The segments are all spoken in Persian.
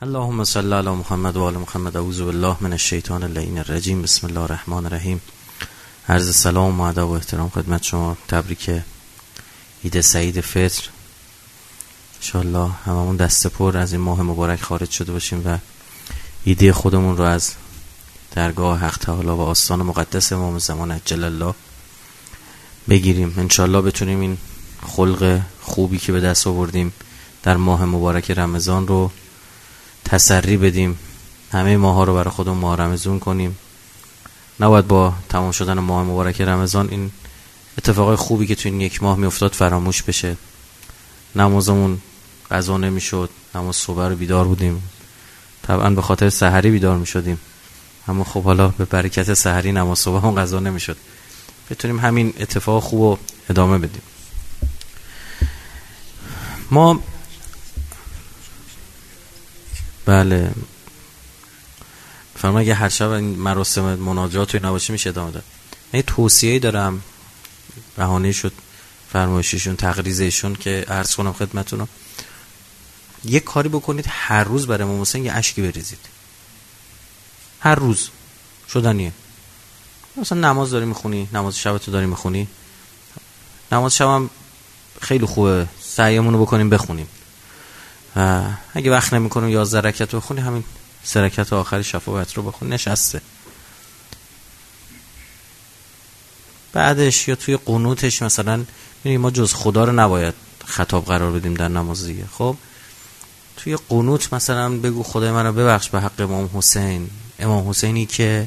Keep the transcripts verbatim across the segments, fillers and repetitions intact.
اللهم صل علی محمد و آل محمد. اعوذ بالله من الشیطان اللعین الرجیم. بسم الله الرحمن الرحیم. عرض سلام و ادب و احترام خدمت شما. تبریک عید سعید فطر. انشاءالله هممون دست پر از این ماه مبارک خارج شده باشیم و ایده خودمون رو از درگاه حق تعالی و آستان مقدس امام زمان عجل الله بگیریم. انشاءالله بتونیم این خلق خوبی که به دست آوردیم در ماه مبارک رمضان رو تسری بدیم، همه ماها رو برای خودمون ماه رمضان کنیم. نباید با تمام شدن ماه مبارک رمضان این اتفاقای خوبی که تو این یک ماه میافتاد فراموش بشه. نمازمون قضا نمیشد، نماز صبح رو بیدار بودیم، طبعا به خاطر سحری بیدار میشدیم، اما خب حالا به برکت سحری نماز صبح هم قضا نمیشد. بتونیم همین اتفاق خوب رو ادامه بدیم. ما بله فرما اگه هر شب این مراسم مناجات و اینا باشه میشه ادامه داد. من توصیه‌ای دارم، بهانه شد فرمایششون تقریضشون که عرض کنم خدمتتون. یک کاری بکنید هر روز برای امام حسین یه اشکی بریزید. هر روز شدنیه. مثلا نماز داری میخونی، نماز شبتو داری میخونی، نماز شبم خیلی خوبه سعیمون رو بکنیم بخونیم. اگه وقت نمی‌کنیم یازده رکعت بخونی، همین سه رکعت آخر شفاعت رو بخون نشسته. بعدش یا توی قنوتش مثلا می‌بینی ما جز خدا رو نباید خطاب قرار بدیم در نماز دیگه. خب توی قنوت مثلا بگو خدای منو ببخش به حق امام حسین، امام حسینی که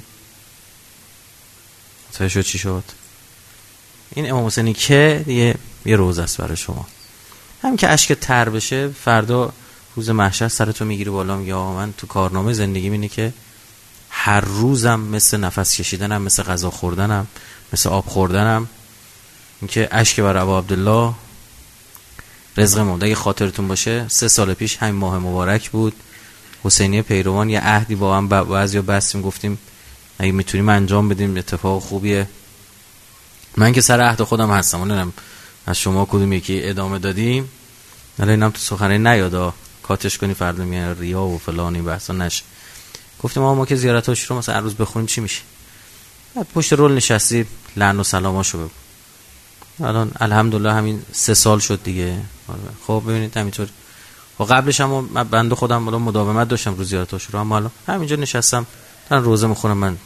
متوجه شد چی شد؟ این امام حسینی که دیگه یه روز است برای شما. هم که اشک تر بشه، فردا روز محشر سرتو میگیری بالا میگه آقا من تو کارنامه زندگی اینه که هر روزم مثل نفس کشیدنم، مثل غذا خوردنم، مثل آب خوردنم. این که اشک برای ابا عبدالله رزق مونده. اگه خاطرتون باشه سه سال پیش همین ماه مبارک بود، حسینیه پیروان یه عهدی با هم بعضیا بستیم، گفتیم اگه میتونیم انجام بدیم اتفاق خوبیه. من که سر عهد خودم هستم، اونم از شما کدوم یکی ادامه دادیم. حالا اینم تو سخنرانی نیادا کاتش کنی فردا میان ریا و فلانی بحثا نشه. گفتیم ما ما که زیارتاش رو مثلا هر روز بخونیم چی میشه؟ بعد پشت رول نشستی لعن و سلاماشو بگو. الان الحمدلله همین سه سال شد دیگه. خب ببینید همینطور. و قبلش هم بنده خودم الان مداومت داشتم روز زیارتاش رو، اما الان همینجا نشستم دارم روزه میخونم، من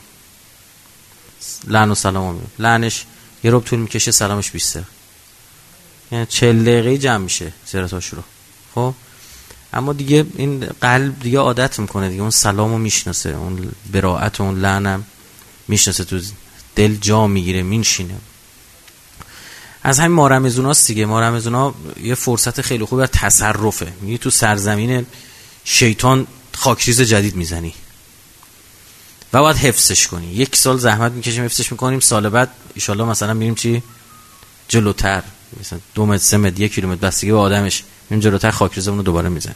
لعن و سلامو میگم. لعنش یه ربع طول میکشه، سلامش بیست دقیقه، یعنی چهل دقیقه جمع میشه زیارتاش رو. خب اما دیگه این قلب دیگه عادت میکنه دیگه، اون سلامو میشناسه، اون براءت و اون لعنم میشناسه، تو دل جا میگیره میشینه. از همین ماه رمضوناست دیگه. ماه رمضونا یه فرصت خیلی خوبه برای تصرفه. میگی تو سرزمین شیطان خاکریز جدید میزنی و باید حفظش کنی. یک سال زحمت میکشیم حفظش میکنیم، سال بعد ان مثلا میریم چی جلوتر، مثلا دو متر سه متر یک کیلومتر بستگی به آدمش میریم جلوتر، خاکریزمون رو دوباره میزنیم.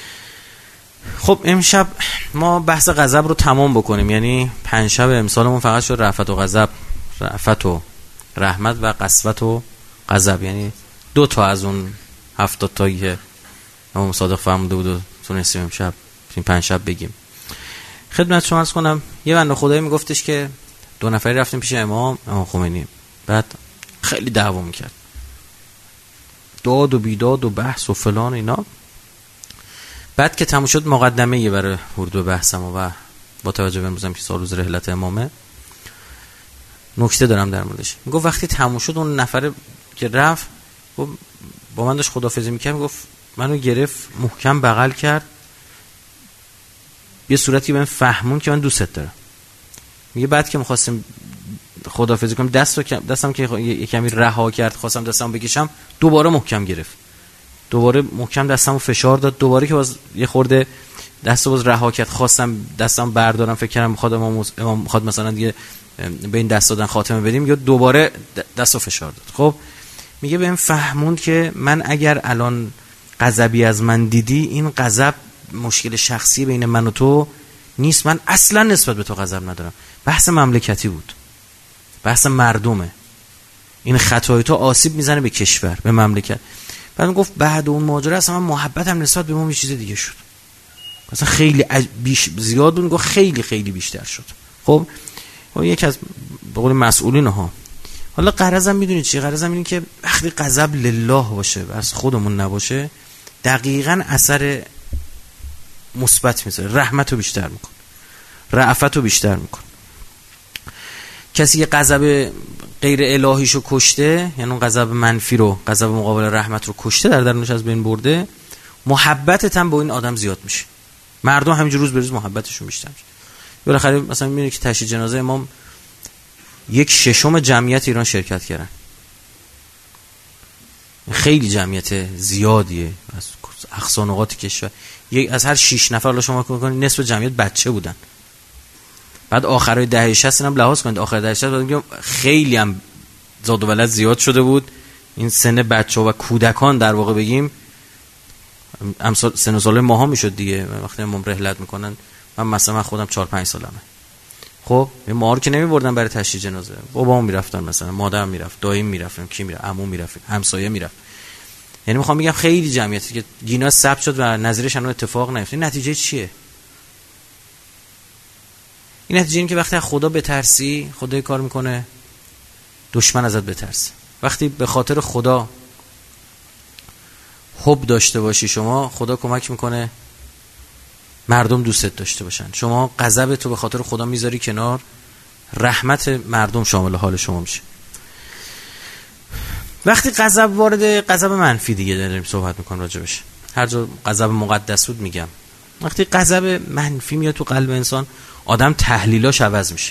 خب امشب ما بحث غضب رو تمام بکنیم. یعنی پنج شب امسالمون فقط شد رأفت و غضب، رأفت و رحمت و قسوت و غضب، یعنی دو تا از اون هفتاد تایی که امام صادق فرموده بود و تونستیم امشب این پنج شب بگیم. خدمت شما عرض کنم یه بنده خدایی میگفتش که دو نفری رفتیم پیش امام امام خمینی، بعد خیلی دعوا میکرد، داد و بیداد و بحث و فلان اینا. بعد که تموم شد مقدمه یه برای ورود به بحثم و با توجه به امروزم که سال روز رحلت امامه نکته دارم در موردش. میگفت وقتی تموم شد اون نفر که رفت با من داشت خداحافظی میکرد، میگفت منو گرفت محکم بغل کرد، یه صورتی بهم فهمون که من دوستت دارم. میگه بعد که می‌خواستیم خداحافظی کنم دستو دستم که یه کمی رها کرد، خواستم دستمو بکشم، دوباره محکم گرفت، دوباره محکم دستمو فشار داد، دوباره که باز یه خورده دستو باز رها کرد، خواستم دستم بردارم، فکر کردم می‌خواد امام می‌خواد مثلا دیگه به این دست دادن خاتمه بدیم، یا دوباره دستو فشار داد. خب میگه بهم فهموند که من اگر الان غضبی از من دیدی، این غضب مشکل شخصی بین من و تو نیست، من اصلا نسبت به تو غضب ندارم، بحث مملکتی بود، بحث مردمه، این خطای تو آسیب میزنه به کشور به مملکت. بعد گفت بعد اون ماجرا اصلا من محبتم نسبت به ما یه چیز دیگه شد. مثلا خیلی بیش زیاد بود، گفت خیلی خیلی بیشتر شد. خب یکی از به قول مسئولین ها. حالا غرضم میدونید چی؟ غرضم اینه که وقتی غضب لله باشه واسه خودمون نباشه، دقیقاً اثر مثبت میذاره، رحمتو بیشتر میکنه، رأفتو بیشتر میکنه. کسی که غضب غیر الهیشو کشته، یعنی اون غضب منفی رو، غضب مقابل رحمت رو کشته، در درونش از بین برده، محبتت هم با این آدم زیاد میشه. مردم همینجور روز به روز محبتشون بیشتر میشه. بالاخره مثلا میبینید که تشییع جنازه امام یک ششم جمعیت ایران شرکت کردن. خیلی جمعیت زیادیه از اقصا نقاط کشور. یک از هر شش نفر الان شما کنید نصف جمعیت بچه بودن. بعد آخرای دهه شصت هم لحاظ کنید، آخر دهه شصت میگم خیلی هم زاد و ولد زیاد شده بود. این سن بچه‌ها و کودکان در واقع بگیم امسال سن و سال ماها میشد دیگه. وقتی امام رحلت میکنن، من مثلا من خودم چهار پنج سالمه. خب ما رو که نمیبردن برای تشییع جنازه، بابام میرفتن، مثلا مادرم میرفت، داییم میرفتن، کی میرفت، عمو میرفت، همسایه میرفت. یعنی میخوام بگم خیلی جمعیتی که گینا ثبت شد و نظیرش هنوز اتفاق نیفتاد. نتیجه چیه؟ این نتیجه اینه که وقتی خدا بترسی، خدا کار میکنه دشمن ازت بترسه. وقتی به خاطر خدا حب داشته باشی شما، خدا کمک میکنه مردم دوستت داشته باشن. شما غضب تو به خاطر خدا میذاری کنار، رحمت مردم شامل حال شما میشه. وقتی غضب وارد غضب منفی دیگه داریم صحبت میکنم راجبش، هر جا غضب مقدس بود میگم، وقتی غضب منفی میاد تو قلب انسان، آدم تحلیلاش عوض میشه.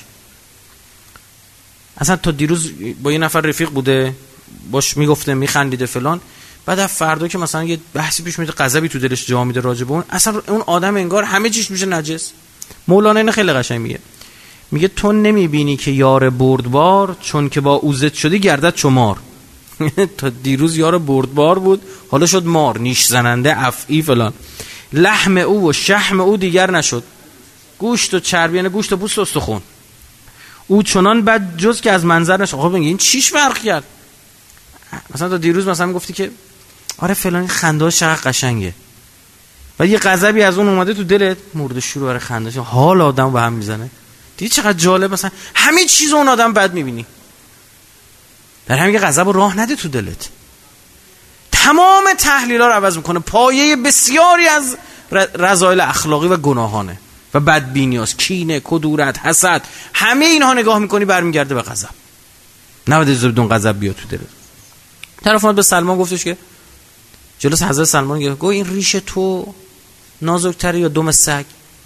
اصلا تا دیروز با یه نفر رفیق بوده، باش میگفته، میخندیده فلان، بعد از فردا که مثلا یه بحثی پیش میاد، غضبی تو دلش جا میده راجب اون، اصلا اون آدم انگار همه چیش میشه نجس. مولانا اینو خیلی قشنگ میگه، میگه تو نمیبینی که یار بردبار، چون که با اوزت شدی گردد چمار. تا دیروز یار بردبار بود، حالا شد مار، نیش زننده، افعی فلان. لحم او و شحم او دیگر نشد، گوشت و چربی، یعنی گوشت و پوست و استخون. او چنان بد جز که از منظر نشد. خب میگه این چیش فرق کرد؟ مثلا تا دیروز مثلا میگفتی که آره فلانی خنده‌اش چقدر قشنگه، و یه غضبی از اون اومده تو دلت، مرده شروع آره خنده‌اش، حال آدمو به هم میزنه. دیدی چقدر جالب؟ مثلا همه چیز اون آدم بد میبینی، در همین که غضب راه نده تو دلت. تمام تحلیل‌ها رو عوض میکنه. پایه بسیاری از رذایل اخلاقی و گناهانه و بدبینیاست، کینه، کدورت، حسد، همه اینها نگاه میکنی برمیگرده به غضب. نباید از بدون غضب بیاد تو دلت. طرف اومد به سلمان گفتش که جلوس حضرت سلمان گفت گو این ریش تو نازک‌تره یا دم سگ.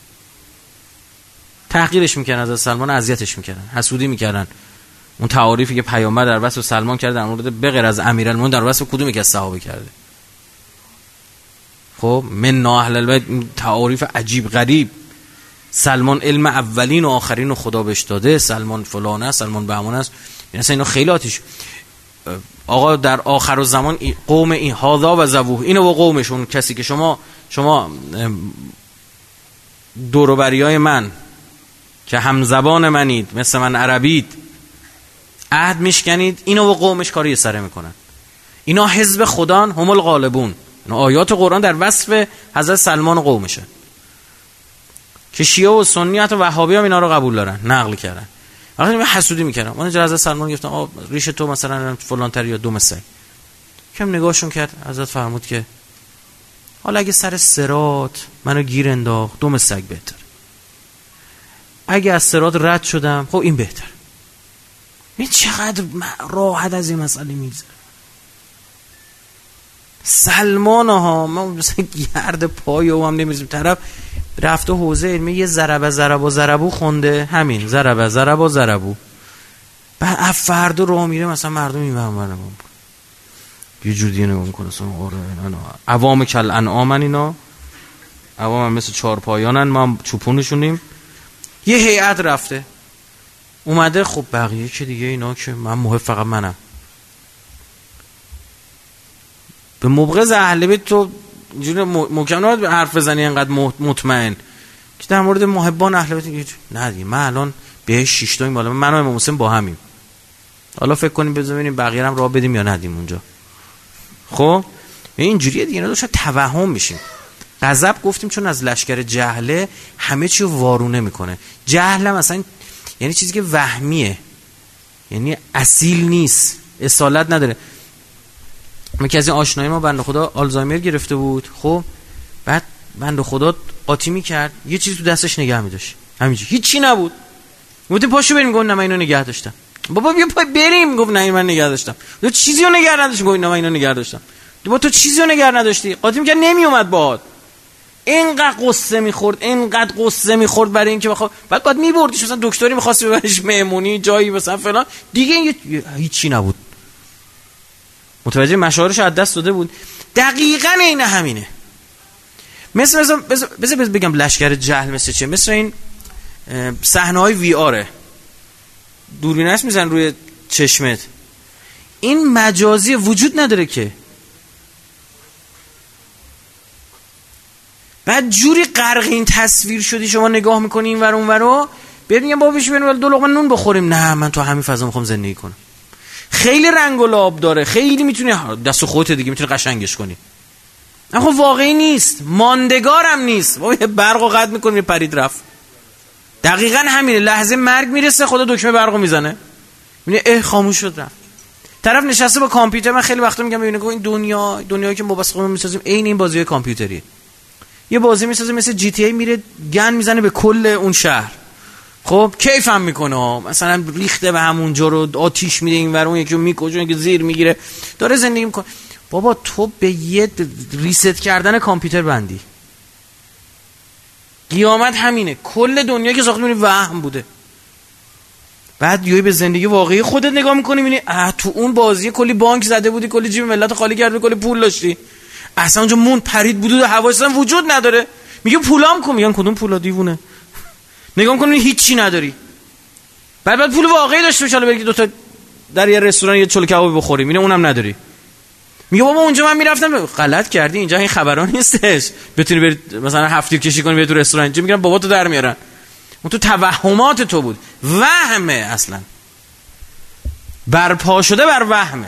تحقیرش میکردن حضرت سلمان، اذیتش میکردن، حسودی میکردن. اون تعاریفی که پیامبر در وصف سلمان کرده در مورد بغیر از امیرالمومنین در وصف کدومی که از صحابه کرده. خب من اهل البیت، تعاریف عجیب غریب. سلمان علم اولین و آخرین رو خدا بهش داده، سلمان فلان است، سلمان بهمان است. این اصلا اینا خیلی آتیش. آقا در آخر الزمان قوم این هاذا و زبوه، اینو با قومشون، کسی که شما شما دور و بریای من که همزبان منید، مثل من عربید، عهد میشکنید، اینو با قومش کاری سره میکنن. اینا حزب خدان، هم الغالبون. اینا آیات قرآن در وصف حضرت سلمان و قومشه که شیعه و سنی حتی وهابی هم اینا رو قبول دارن، نقل کردن. وقتی من حسودی میکردم، اون حضرت سلمان گفتم آ ریش تو مثلا فلان تر یا دم سگ. کم نگاهشون کرد، حضرت فرمود که حالا اگه سر صراط منو گیر انداخت، دم سگ بهتر. اگه از صراط رد شدم، خب این بهتر. این چقدر راحت از این مسئله میگذره. سلمان ها ما مثلا گرد پای او هم نمیزیم، طرف رفته حوزه علمی یه ضربه ضربه ضربو خونده، همین ضربه ضربه ضربو، بعد اف فردا راه میره مثلا مردم میفهمن یه جور دیگه نگاه میکنه اصلا. آره عوام کل انعامن، اینا عوام هم مثل چهار پایانن، ما چوپونشونیم. یه هیئت رفته اومده، خب بقیه که دیگه اینا که من محب فقط منم. به مبغض اهل بیت تو اینجوری محکم نباید حرف بزنی انقدر مطمئن که در مورد محبان اهل بیت نه دیگه من الان به شش تا این بالا من و امام حسین با همیم، حالا فکر کنیم ببینیم بقیه هم راه بدیم یا ندیم اونجا. خب اینجوریه دیگه، اینا داشت توهم میشیم. غضب گفتیم چون از لشکر جهله همه چی رو وارونه میکنه. جهل هم مثلا یعنی چیزی که وهمیه، یعنی اصیل نیست، اصالت نداره. یکی از این آشنای ما بنده خدا آلزایمر گرفته بود، خب بعد بنده خدا قاطی میکرد یه چیزی تو دستش نگه می‌داشت، همینجوری هیچی نبود. گفتم پاشو بریم، گفت نه من اینو نگه داشتم. بابا بیا بریم، گفت نه من نگه داشتم. تو چیزی رو نگه نداشتی؟ گفت نه من اینو نگه داشتم. بابا تو چیزی رو نگه نداشتی؟ قاطی میکرد نمیومد باهات. اینقدر قصه میخورد، اینقدر قصه میخورد برای اینکه بخواد، بعد بعد میبردیش مثلا دکتری می‌خواست ببرش مهمونی جایی مثلا فلان، دیگه هیچی نبود. متوجه مشاعرش از دست داده بود. دقیقاً این همینه. مثل مثلا بذار بگم لشکر جهل مثل چیه؟ مثل این صحنه‌های وی آره، دوربین هست میزن روی چشمت، این مجازی وجود نداره که. بعد جوری غرق این تصویر شدی شما نگاه میکنی این ور اون ورو، بریم میگم بابا بشین بریم دو لقمه نون بخوریم. نه من تو همین فضا میخوام زندگی کنم. خیلی رنگ و لعاب داره، خیلی میتونی دست خودت دیگه میتونی قشنگش کنی، اما واقعی نیست، ماندگارم نیست. بابا یه برقو قطع میکنی یه پرید رفت. دقیقاً همینه، لحظه مرگ میرسه خدا دکمه برقو میزنه، میبینی اه خاموش شد رفت. طرف نشسته با کامپیوتر. من خیلی وقتا میگم ببینید این دنیا دنیایی که ما واسه خودمون میسازیم عین این بازی کامپیوتریه. یه بازی میسازه مثل جی تی ای، میره گن میزنه به کل اون شهر، خب کیف هم میکنه، مثلا ریخته به همونجا رو آتیش میده این ور اون یکی رو میکشه که زیر میگیره داره زندگی میکنه. بابا تو به یه ریست کردن کامپیوتر بندی. قیامت همینه، کل دنیا که ساخته میبینی وهم بوده. بعد یهو به زندگی واقعی خودت نگاه میکنی میبینی اه تو اون بازی کلی بانک زده بودی، کلی جیب ملت خالی کردی، کلی پول داشتی، اصلا اونجا مون پرید بود و حواست وجود نداره. میگه پولام کن، میگن کدوم پولا دیوونه، نگاه میکنی هیچی نداری. بعد بعد پول واقعی داشته باشی، حالا بری دو تا در یه رستوران یه چلو کباب بخوری، میگه اونم نداری. میگه بابا اونجا من میرفتم. غلط کردی، اینجا این خبران نیستش بتونی بری مثلا هفت تیر کشی کنی بری تو رستوران. اینجا میگن بابا تو در میارن، اون تو توهمات تو بود، وهمه، اصلا برپا شده بر وهمه.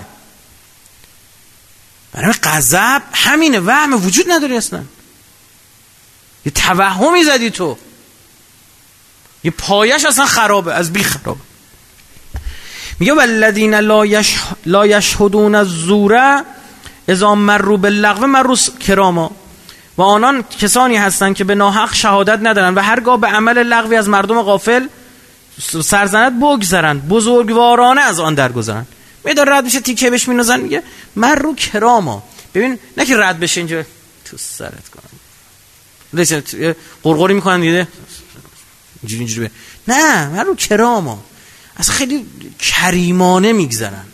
برای غضب همینه، وهمه، وجود نداری اصلا، یه توهمی زدی تو، یه پایش اصلا خرابه، از بی خرابه. میگه والذین لا یش لا یشهدون الزور اذا مروا باللغو مروا کراما، و آنان کسانی هستند که به ناحق شهادت ندارند و هرگاه به عمل لغوی از مردم غافل سرزنت بگذرند بزرگوارانه از آن درگذرند. میدار رد میشه تیکه بهش مینازن، میگه مروا کراما. ببین نه که رد بشه اینجا تو سرت کنن، لسه قرقری میکنن دیگه اینجوری اینجوری، نه مروا کراما، از خیلی کریمانه میگذرن.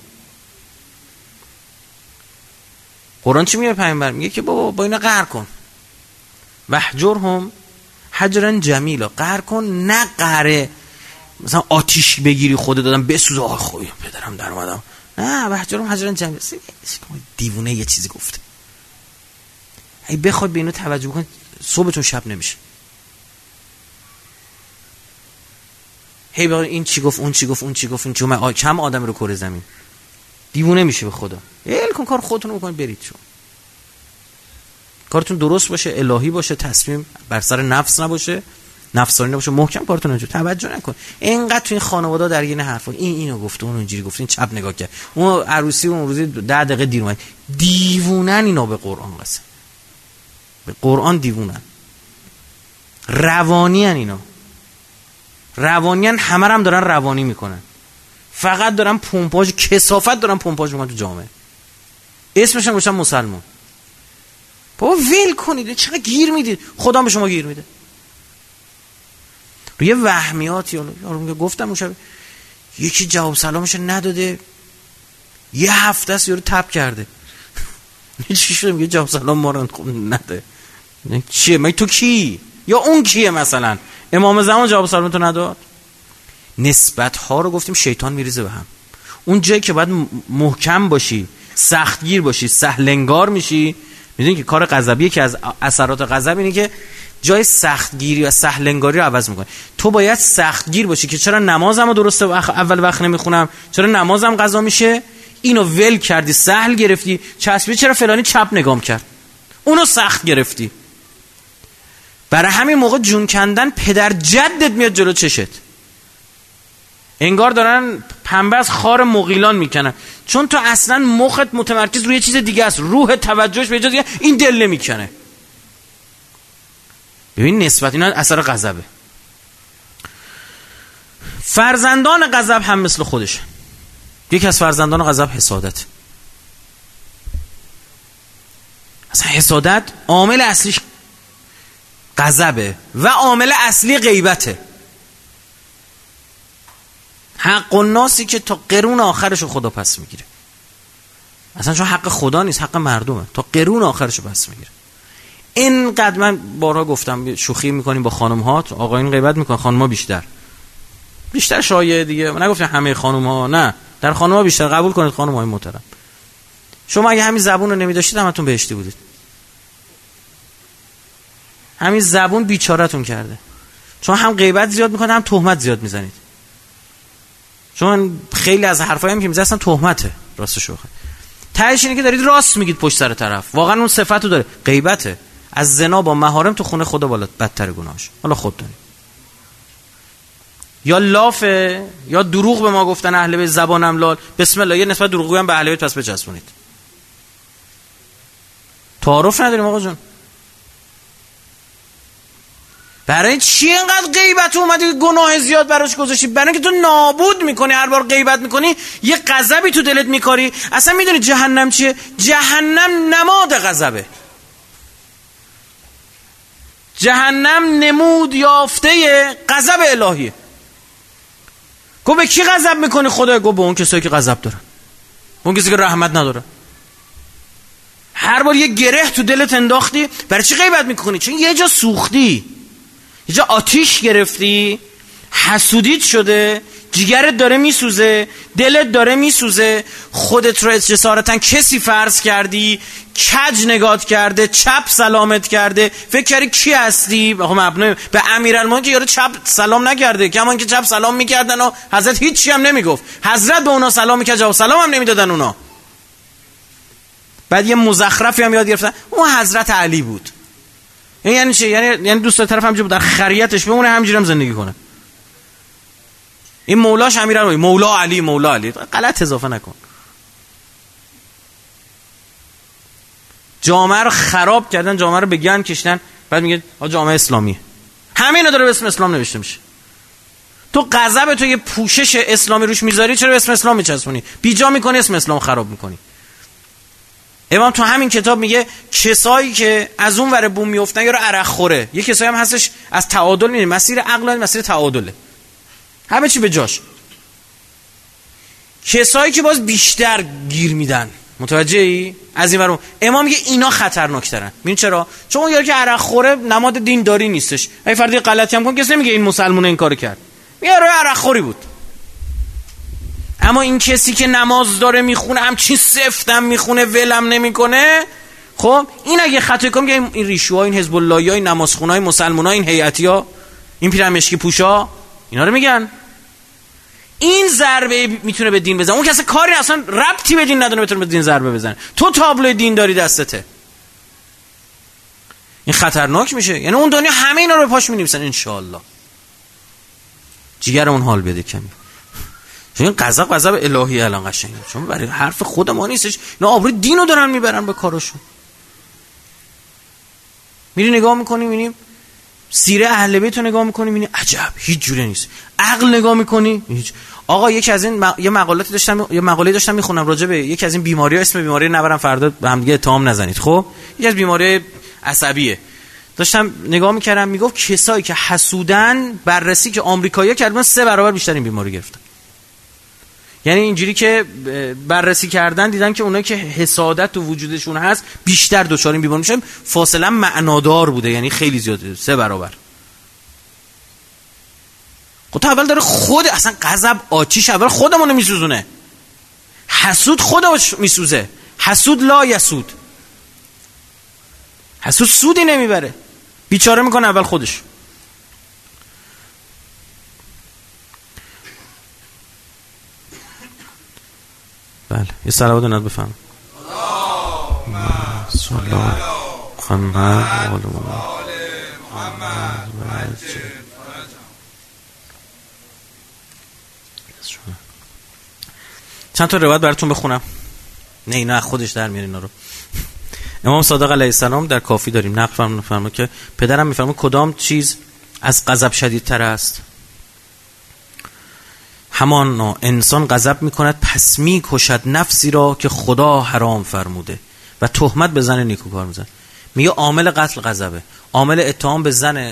قرآن چی میگه پیامبر؟ میگه که بابا با اینا قهر کن، وحجرهم حجرا جمیلا، قهر کن، نه قهره مثلا آتیش بگیری خودت دادم بسوزه آخ خوی پدرم در اومدم، نه وحجرهم حجرا جمیلا. دیوونه یه چیزی گفته، ای بخواد به اینو توجه کن صبحتون شب نمیشه. هی بابا این چی گفت، اون چی گفت، اون چی گفت، این چی گفت، کم آدم رو کره زمین دیوونه میشه به خدا. ال کن کار خودتون رو بکنید برید، چون کارتون درست باشه، الهی باشه، تصمیم بر سر نفس نباشه، نفسانی نباشه، محکم کارتون انجام. توجه نکن اینقدر تو این خانواده در این حرفا، این اینو گفت، اون اونجوری گفت، این چپ نگاه کرد، اون عروسی اون روزی ده دقیقه دیر اومد. دیوونن اینا، به قرآن قسم، به قرآن دیوونن، روانی ان اینا، روانیان، همه هم دارن روانی میکنن، فقط دارن پمپاژ کثافت دارن پمپاژ میکنن تو جامعه، اسمشون گوشن مسلمان. بابا ول کنید، چقدر گیر میدید، خدا به شما گیر میده روی وهمیاتی. یارو میگه گفتم اون شب یکی جواب سلامش نداده، یه هفته است یارو تپ کرده چی شده؟ میگه جواب سلام ما رو نده. چیه؟ مگه تو کی؟ یا اون کیه؟ مثلا امام زمان جواب سلام تو نداد. نسبت ها رو گفتیم شیطان میریزه به هم. اون جایی که باید محکم باشی، سختگیر باشی، سهلنگار میشی. میدونی که کار غضبیه که از اثرات غضب اینه که جای سختگیری و سهلنگاری رو عوض میکنه. تو باید سختگیر باشی که چرا نمازمو درست اول وقت نمیخونم، چرا نمازم قضا میشه، اینو ول کردی، سهل گرفتی. چسبی چرا فلانی چپ نگام کرد، اونو سخت گرفتی. برای همین موقع جون کندن پدر جدت میاد جلو چشت، انگار دارن پنبه از خار مغیلان میکنن، چون تو اصلا مخت متمرکز روی چیز دیگه است، روح توجهش به جای دیگه، این دل نمیکنه. ببین نسبت اینا اثر غضبه. فرزندان غضب هم مثل خودش. یکی از فرزندان غضب حسادت. اصلا حسادت عامل اصلیش غضبه و عامل اصلی غیبته. حق الناسی که تا قرون آخرشو خدا پس میگیره. اصلا چون حق خدا نیست، حق مردمه، تا قرون آخرشو پس میگیره. اینقدر من بارها گفتم شوخی میکنیم با خانم ها، آقایون غیبت میکنن، خانم ها بیشتر بیشتر شایعه دیگه. من نگفتم همه خانم ها، نه، در خانم ها بیشتر. قبول کنید خانم های محترم، شما اگه همین زبون رو نمیداشتید همتون بهشتی بودید. همین زبون بیچارتون کرده، چون هم غیبت زیاد میکنه هم تهمت زیاد میزنید. چون خیلی از حرفایی هم که میزنن اصلا تهمته، راستش بخوای تهش اینه که دارید راست میگید پشت سر طرف، واقعا اون صفتو داره. غیبته. از زنا با محارم تو خونه خدا بالا بدتر گناهش، حالا خود دانی. یا لافه یا دروغ به ما گفتن اهل بیت، زبانم لال، بسم الله، یه نسبت دروغگویی هم به اهل بیت پس بچسبونید. تعارف نداریم آقا جون. برای چی اینقدر غیبت اومدی گناه زیاد براش گذاشتی؟ برای اینکه تو نابود میکنی. هر بار غیبت میکنی یه غضبی تو دلت میکاری. اصلا میدونی جهنم چیه؟ جهنم نماد غضبه. جهنم نمود یافته غضب الهیه. گو به کی غضب میکنی خدا؟ گو به اون کسایی که غضب دارن، اون کسی که رحمت نداره. هر بار یه گره تو دلت انداختی. برای چی غیبت میکنی؟ چون یه جا سوختی، یه جا آتیش گرفتی، حسودیت شده، جگرت داره میسوزه، دلت داره میسوزه، خودت رو جسارتاً کسی فرض کردی، کج نگات کرده، چپ سلامت کرده، فکر کردی کی هستی؟ مبنی به امیرالمومنین که یارو چپ سلام نکرده، کمان که چپ سلام میکردن و حضرت هیچی هم نمیگفت، حضرت به اونا سلام میکرد، جواب سلام هم نمیدادن اونا. بعد یه مزخرفی هم یاد گرفتن، اون حضرت علی بود. یعنی چی؟ یعنی یعنی دوست طرف همینجوری بود، در خریتش بمونه، همینجوری هم زندگی کنه. این مولاش امیرالمومنین، مولا علی، مولا علی. غلط اضافه نکن. جامعه رو خراب کردن، جامعه رو به گند کشیدن، بعد میگه آ جامعه اسلامیه. همینو داره به اسم اسلام نوشته میشه. تو غضب تو یه پوشش اسلامی روش میذاری، چرا به اسم اسلام میچسبونی؟ بیجا میکنی، اسم اسلام خراب میکنی. امام تو همین کتاب میگه کسایی که از اون ور بوم میافتن یا رو عرق خوره. یه کسایی هم هستش از تعادل میره، مسیر عقل مسیر تعادله، همه چی به جاش. کسایی که باز بیشتر گیر میدن، متوجهی؟ از این ور امام میگه اینا خطرناکترن. میدون چرا؟ چون اون یاری که عرق خوره نماد دینداری نیستش. اگه فردی غلطی هم کنه کسی نمیگه این مسلمونه این کارو کرد، میگه روی عرق خوری بود. اما این کسی که نماز داره میخونه، همچین سفتم میخونه، ولم نمیکنه، خب این اگه خطا کنه میگه این ریشوها، این حزب اللهیا، این نمازخونای مسلمونا، این هیئتیا، این پیرمشکی پوشا، اینا رو میگن. این ضربه میتونه به دین بزنه. اون کسی کاری اصلا ربطی به دین نداره بتونه به دین ضربه بزنه. تو تابلوی دین داری دستته، این خطرناک میشه. یعنی اون دنیا همه اینا رو به پاش مینویسن ان شاء الله. جیگر اون حال بده کمی. چون این غضب غضب الهی الان قشنگه، چون برای حرف خود ما نیستش. اینا آبروی دینو دارن میبرن به کارشون. میری نگاه میکنی میبینیم سیره اهل بیت رو نگاه میکنی میبینی عجب هیچ جوره نیست. عقل نگاه میکنی هیچ. آقا یکی از این م... یه مقالاتی داشتم یه مقاله داشتم میخونم راجع به یکی از این بیماری‌ها، اسم بیماری نبرم فردا به هم دیگه اتهام نزنید. خب یکی از بیماری عصبیه. داشتم نگاه میکردم میگفت کسایی که حسودن، بررسی که آمریکایی‌ها کردن سه برابر بیشتر این بیماری گرفتن. یعنی اینجوری که بررسی کردن دیدن که اونایی که حسادت تو وجودشون هست بیشتر دچار این بیماری میشن، فاصله معنادار بوده، یعنی خیلی زیاده، سه برابر. خب تا اول داره خود اصلا غضب آتیش اول خودمون رو میسوزونه. حسود خودش میسوزه. حسود لا یسود. حسود سودی نمیبره، بیچاره میکنه اول خودش. بله یه صلوات ند بفهم. صلی الله محمد و آل محمد. چند تا روایت براتون بخونم. نه اینا از خودش در میاره اینا رو. امام صادق علیه السلام در کافی داریم نقل می‌فرمایند که پدرم می‌فرماید کدام چیز از غضب شدیدتر است؟ همان انسان غضب می‌کند پس می‌کشد نفسی را که خدا حرام فرموده و تهمت به زن نیکوکار می‌زنه. میگه عامل قتل غضبه، عامل اتهام به زن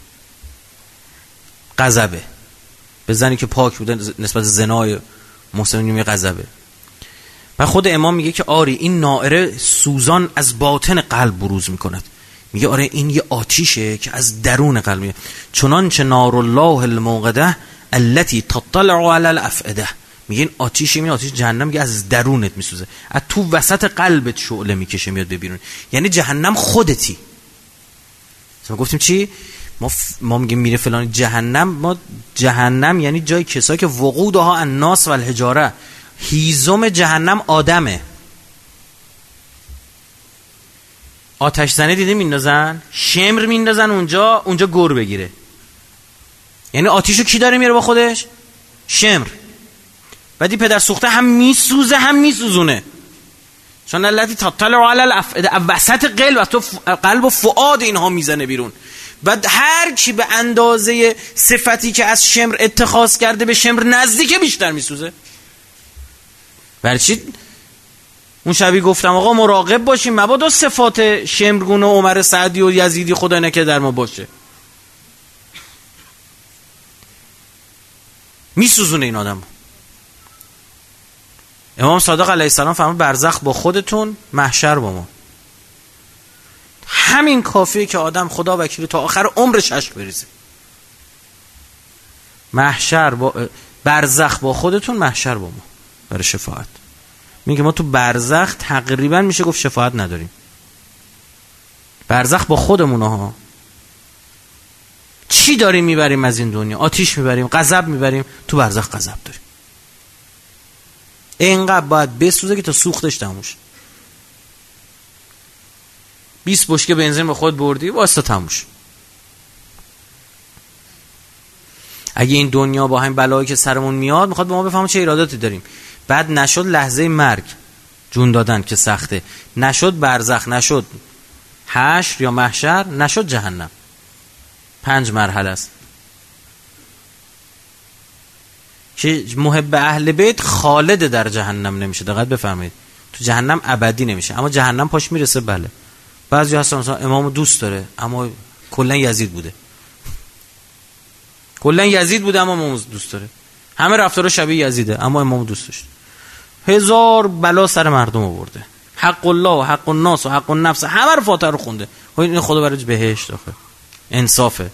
غضبه، به زنی که پاک بوده نسبت زنای محسن میگه غضبه. و خود امام میگه که آری این نائره سوزان از باطن قلب بروز میکند. میگه آره این یه آتیشه که از درون قلب میاد، چنانچه نار الله الموقده التي تطلع على الافئده. میگه این آتیشه، این آتیش جهنم میگه از درونت میسوزه، از تو وسط قلبت شعله میکشه میاد به بیرون. یعنی جهنم خودتی. ما گفتیم چی؟ ما ف... ما میگیم میره فلان جهنم، ما جهنم یعنی جای کسایی که وقودها الناس و الحجاره، هیزم جهنم آدمه. آتش زنه دیده میندازن، شمر میندازن اونجا، اونجا گور بگیره. یعنی آتیشو کی داره میره با خودش؟ شمر. بعدی پدر سوخته هم میسوزه هم میسوزونه، چون اللاتی تطلع علی الافئده، وسط قلب و تو قلب و فؤاد اینها میزنه بیرون. بعد هر کی به اندازه صفتی که از شمر اتخاذ کرده به شمر نزدیک بیشتر میسوزه. برای چی اون شبی گفتم آقا مراقب باشیم مبادا صفات شمرگونه عمر سعدی و یزیدی خدا نکرده در ما باشه. میسوزونه این آدم. امام صادق علیه السلام فرمود برزخ با خودتون، محشر با ما. همین کافیه که آدم خدا وکیل تا آخر عمرش اشک بریزه. محشر با برزخ با خودتون، محشر با ما برای شفاعت. میگه ما تو برزخ تقریبا میشه گفت شفاعت نداریم. برزخ با خودمون ها. چی داریم میبریم از این دنیا؟ آتیش میبریم، غضب میبریم، تو برزخ غضب داریم. اینقدر باید بسوزه که تا سوختش تموم شه. بیست بشکه بنزین به خود بردی واسه تموم شه. اگه این دنیا با همین بلایی که سرمون میاد میخواد به ما بفهمه چه ایراداتی داریم، بعد نشد لحظه مرگ جون دادن که سخته، نشد برزخ، نشد حشر یا محشر، نشد جهنم. پنج مرحله است که محب اهل بیت خالد در جهنم نمیشه. دقت بفرمایید، تو جهنم ابدی نمیشه، اما جهنم پاش میرسه. بله بعضی هستن مثلا امامو دوست داره اما کلا یزید بوده، کلا یزید بوده اما امامو دوست داره، همه رفتارا شبیه یزیده اما امامو دوست داشت. هزار بلا سر مردم آورده، حق الله و حق الناس و حق النفس، همه رو فاتحه رو خونده. این خدا برای بهشت آخه انصافه.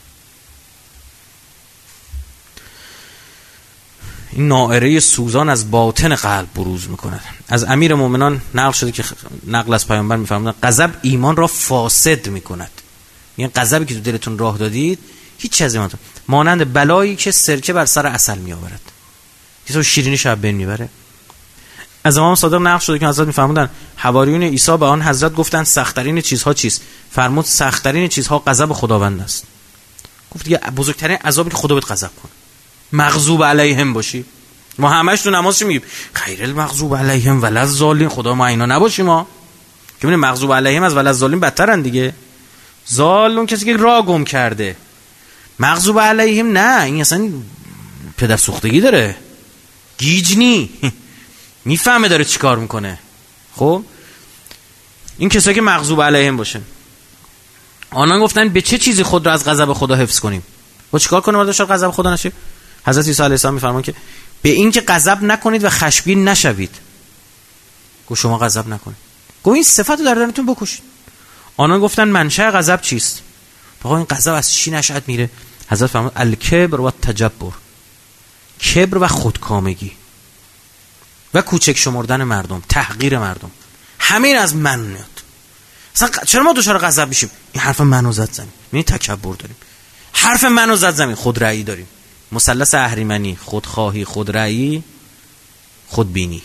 این نائره سوزان از باطن قلب بروز میکند. از امیر مومنان نقل شده که نقل از پیامبر میفرمودن غضب ایمان را فاسد میکند. یعنی غضبی که تو دلتون راه دادید هیچ چیزی نمیتونه، مانند بلایی که سرکه بر سر عسل میآورد، کسی شیرینی شب بین میبره. از امام صادق نقل شده که حضرت میفرمودن حواریون عیسی به آن حضرت گفتند سخت‌ترین چیزها چیست؟ فرمود سخت‌ترین چیزها غضب خداوند است. گفت دیگه بزرگترین عذابی که خدا بهت غضب کنه، مغضوب علیهم باشی. ما همش تو نمازش میگیم غیر المغضوب علیهم ولا الضالین، خدا ما اینا نباشیم. ما که میگیم مغضوب علیهم از ولا الضالین بدترن دیگه. ضالون کسی که راه گم کرده، مغضوب علیهم نه، این اصلا پدر سوختگی داره، گیجنی میفهمه داره چیکار میکنه. خب این کسایی که مغضوب علیهم باشه، آنها گفتن به چه چیزی خود را از غضب خدا حفظ کنیم؟ و چیکار کنیم تا شاید غضب خدا نشه؟ حضرت عیسی علیه السلام میفرمان که به این که غضب نکنید و خشمگین نشوید. گو شما غضب نکنید. گو این صفت رو در درونتون بکشید. آنها گفتن منشأ غضب چیست؟ آقا این غضب از چی نشأت میره؟ حضرت فرمود الکبر و تجبر، کبر و خودکامگی و کوچک شمردن مردم، تحقیر مردم. همین از من میاد. اصلا چرا ما دچار غضب میشیم؟ این حرف منو زد زمین. یعنی تکبر داریم. حرف منو زد زمین، خودرأیی داریم. مثلث اهریمنی، خودخواهی، خودرأیی، خودبینی.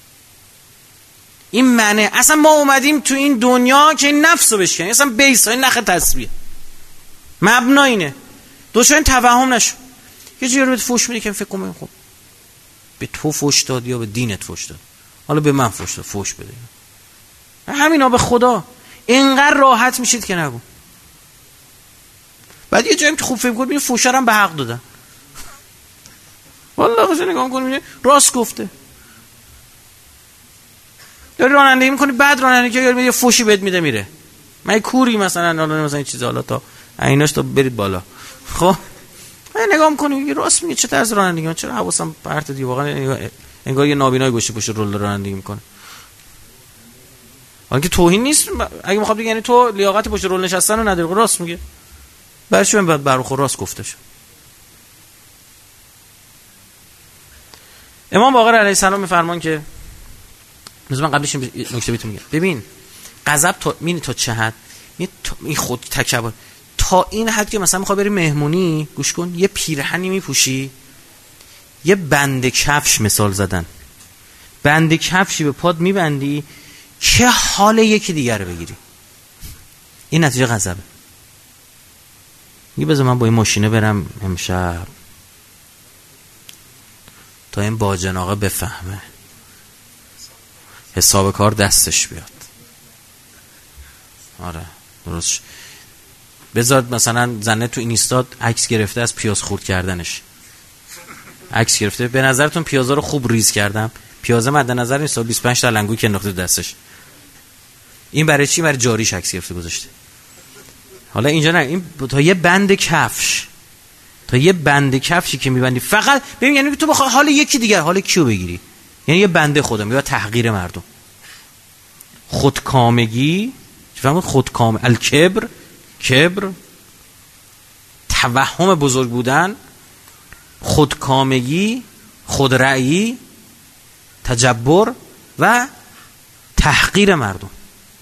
این منه. اصلا ما اومدیم تو این دنیا که این نفسو بشکنیم. اصلا بیس های نخ تسبیح. مبنا اینه. دوچار این توهم نشو. یه جوری رو فوش میدی که فکر کنم خب به تو فوش داد یا به دینت فوش داد، حالا به من فوش داد، فوش بده. همینا به خدا اینقدر راحت میشید که نگو. بعد یه جایی که خوب فکر کنید فوشا رو به حق دادن. والله خوش نگاه کنید راست گفته. داری رانندگی میکنی بعد رانندگی یارو یه فوشی بهت میده میره. من کوری مثلا حالا مثلا این چیزا حالا تا عیناش تا برید بالا. خب من نگاه میکنی راست میگه چه طرز رانندگی من چرا حواسم پرت دی واقعا انگار یه نابینای گوشه پشت رول رانندگی میکنه. حالا که توهین نیست اگه میخواد بگه یعنی تو لیاقت پشت رول نشستن رو نداری. راست میگه. برش من برخور راست گفته شد. امام باقر علیه السلام میفرمان که مثلا من قبلش نکته بهتون میگم. ببین غضب تا مینی تا چه حد این خود تکبر تا این حد که مثلا میخوای بری مهمونی گوش کن یه پیرهنی میپوشی یه بند کفش مثال زدن بند کفشی به پاد میبندی که حال یکی دیگر رو بگیری. این نتیجه غضبه. میگه بذار من با این ماشینه برم امشب تا این باجناقه بفهمه حساب کار دستش بیاد. آره درست. بذار مثلا زنه تو اینستاد عکس گرفته از پیاز خورد کردنش، عکس گرفته به نظرتون پیازا رو خوب ریز کردم، پیازه مد نظر نیست بیست و پنج تا لنگوی که انداخته دستش. این برای چی؟ برای جاریش عکس گرفته گذاشته. حالا اینجا نه، این تا یه بند کفش تا یه بند کفشی که میبندی فقط ببین یعنی تو بخوای حال یکی دیگر حال کیو بگیری، یعنی یه بنده خودم یا تحقیر مردم. خودکامگی فهمید؟ خودکام الکبر کبر توهم بزرگ بودن، خودکامگی، خودرأیی، تجبر و تحقیر مردم.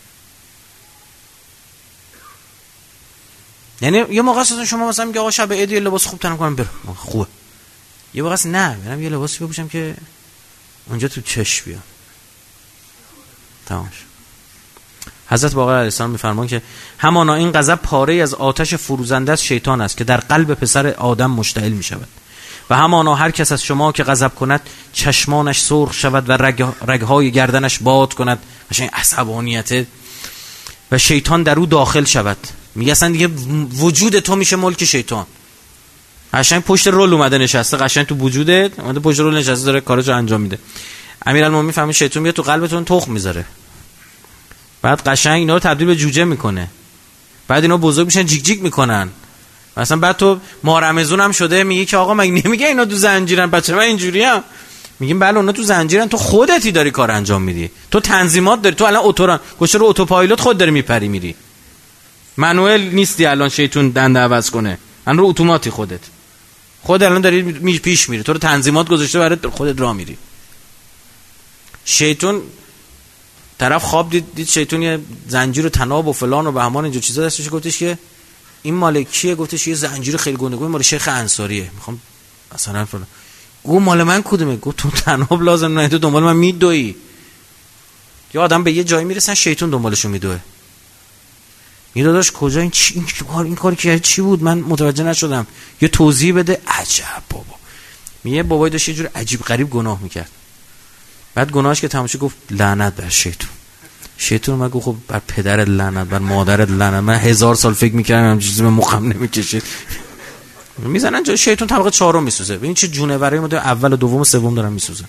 یعنی یه موقع اصلا شما مثلا میگه آقا شب عید یه لباس خوب تنم کنم برم خوبه، یه موقع اصلا نه برم یه لباسی بپوشم که اونجا تو چش بیام. تمام. حضرت باقر علیه السلام میفرمان که همانا این غضب پاره از آتش فروزنده از شیطان است که در قلب پسر آدم مشتعل می شود و همانا هر کس از شما که غضب کند چشمانش سرخ شود و رگ رگهای گردنش باد کند قشنگ عصبانیت و شیطان در او داخل شود. میگه اصلا دیگه وجود تو میشه ملک شیطان. قشنگ پشت رول اومده نشسته، قشنگ تو وجودت اومده پشت رول نشسته داره کاراشو انجام میده. امیرالمومنین فهمید شیطان میاد تو قلبتون تخم میذاره، بعد قشنگ اینا رو تبدیل به جوجه میکنه، بعد اینا بزرگ میشن جیک جیک میکنن. مثلا بعد تو ماه رمضان هم شده میگه که آقا مگه نمیگه اینا تو زنجیرن؟ بچه من اینجوریم. میگیم بله اونا تو زنجیرن، تو خودتی داری کار انجام میدی، تو تنظیمات داری، تو الان اتوران گوشه رو اتوپایلوت خود داری میپری میری، منوئل نیستی الان شیطون دنده عوض کنه، الان رو اتوماتی خودت خود الان داری می پیش میری، تو رو تنظیمات گذاشته برای خودت راه میری. شیطون طرف خواب دید دید شیطون یه زنجیر و تناب و فلان و بهمان اینجور چیزا دستش، گفتش که این مال کیه؟ گفتش یه زنجیر خیلی گندگوی مال شیخ انصاریه، میخوام مثلا فلان. گفت مال من کدومه؟ گفت تو تناب لازم نه، تو دنبال من میدوئی. یا آدم به یه جایی میرسن شیطون دنبالشو میدوه. میداداش کجا این چی این کار این کاری که چی بود من متوجه نشدم، یه توضیح بده. عجب بابا. میگه بابای داشت یه جور عجیب غریب گناه میکرد، بعد گناهش که تمام شد گفت لعنت بر شیطون. شیطون من گفت خب بر پدرت لعنت، بر مادرت لعنت، من هزار سال فکر میکردم هم چیزی به مخم نمیکشید. میزنن جای شیطون طبقه چهارم میسوزه. ببین چه جونورایی ما اول و دوم و سوم دارن میسوزن.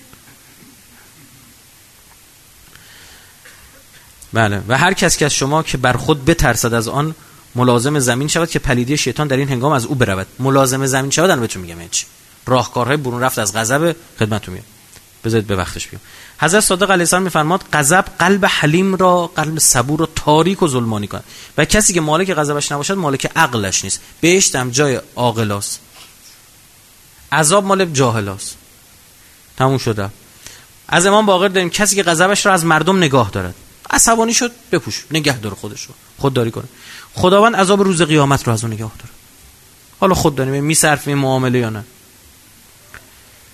بله. و هر کس که از شما که بر خود بترسد از آن ملازم زمین شود که پلیدی شیطان در این هنگام از او برود. ملازم زمین شود الان بهتون میگم چی. راهکارهای برون رفت از غضب خدمتتون میاد. بذارید به وقتش بیام. حضرت صادق علیه السلام میفرماد غضب قلب حلیم را، قلب صبور را تاریک و ظلمانی کند و کسی که مالک غضبش نباشد مالک عقلش نیست. بهشت هم جای عاقلاست، عذاب مال جاهلاست. تموم شده. از امام باقر داریم کسی که غضبش را از مردم نگاه دارد، عصبانی شد بپوش، نگه داره خودش رو، خودداری کنه. خداوند عذاب روز قیامت رو از اون نگاه داره. حالا خود داریم میصرفیم معامله یا نه.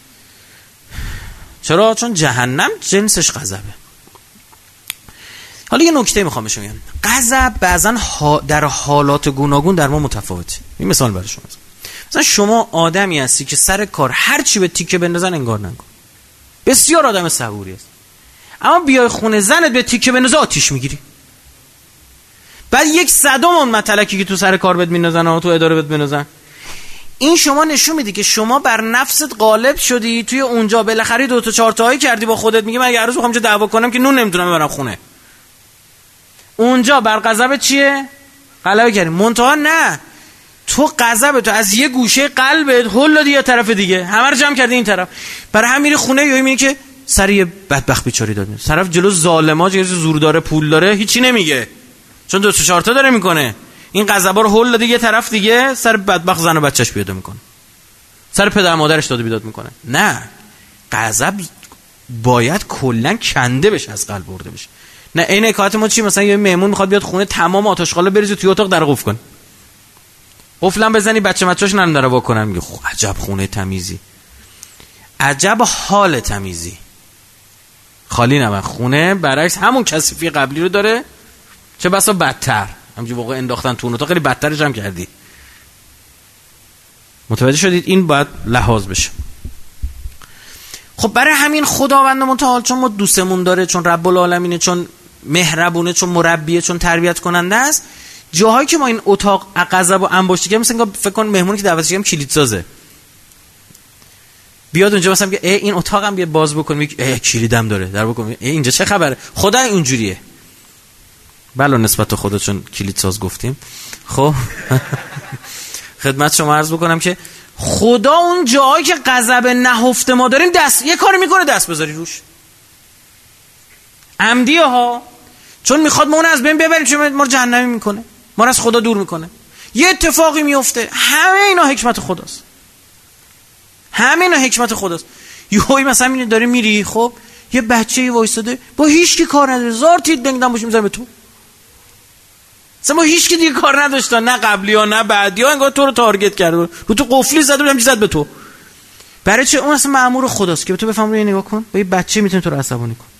چرا؟ چون جهنم جنسش غضبه. حالا یه نکته میخوام بهش بگم. غضب بعضن ها در حالات گوناگون در ما متفاوته. این مثال برای شما. مثلا شما آدمی هستی که سر کار هر چی به تیکه بندازن انگار نکن. بسیار آدم صبوری است. اما بیای خونه زنت به تیکه بندازه آتیش میگیری. بعد یک صدم اون متلکی که تو سر کار بهت میندازن و تو اداره بهت بندازن. این شما نشون میده که شما بر نفست غالب شدی، توی اونجا بالاخره دو تا چهار تایی کردی با خودت، میگه من اگه هر روز بخوام چه دعوا کنم که نون نمیتونم ببرم خونه. اونجا بر غضب چیه؟ غلبه کردی. منتها نه، تو غضب تو از یه گوشه قلبت هول دادی یه طرف دیگه، همه رو جمع کردی این طرف. برای هم میری خونه یا میبینی که سر یه بدبخت بیچاری داد. طرف جلو ظالما چه زور داره پول داره هیچی نمیگه، چون دو تا چهار تا داره میکنه. این غضبا رو هول داده یه طرف دیگه، سر بدبخت زن و بچه‌ش پیاده میکنه، سر پدر مادرش داده بیداد میکنه. نه، غضب باید کلا کنده بشه، از قلب برده بشه. نه عین حکایت ما چی؟ مثلا یه مهمون میخواد بیاد خونه، تمام آتشخاله بریزی توی اتاق، در قفل کن، قفلم بزنی، بچه بچه‌اش نرم در وا کنن. میگه خب عجب خونه تمیزی، عجب حال تمیزی. خالی نه خونه، برعکس همون کثیفی قبلی رو داره، چه بسا بدتر. همونجوری واقعا انداختن تو اون اتاق، خیلی بدترش هم کردی. متوجه شدید؟ این باید لحاظ بشه. خب برای همین خداوند متعال چون ما دوستمون داره، چون رب العالمینه، چون مهربونه، چون مربیه، چون تربیت کننده است، جاهایی که ما این اتاق غضب و انباشتی که مثلا فکر کن مهمونی که دعوتش کردیم کلید سازه، بیاد اونجا مثلا میگه ای این اتاقم بیا باز بکن، میگه ای کلیدم داره در بکن، ای اینجا چه خبره؟ خدا اونجوریه. بله نسبت به خدا چون کلید ساز گفتیم. خب خدمت شما عرض بکنم که خدا اون جایی که غضب نهفته ما داریم دست یه کاری میکنه دست بذاری روش، عمدیه ها، چون میخواد ما اون از بین ببریم، چون ما رو جهنمی میکنه، ما رو از خدا دور میکنه. یه اتفاقی میفته، همه اینا حکمت خداست، همه اینا حکمت خداست. یهویی مثلا میبینی داری میری، خب یه بچه‌ای وایساده با هیچ کی کار نداره، زار تیت دنگدم باشه میذاره به تو، مثلا با هیچ کی دیگه کار نداشتن، نه قبلی ها نه بعدی ها، انگار تو رو تارگت کرده رو تو قفلی زده بودم زد به تو. برای چه؟ اون اصلا مأمور خداست که به تو بفهم روی نگاه کن، با یه بچه میتونه تو رو عصبانی کن.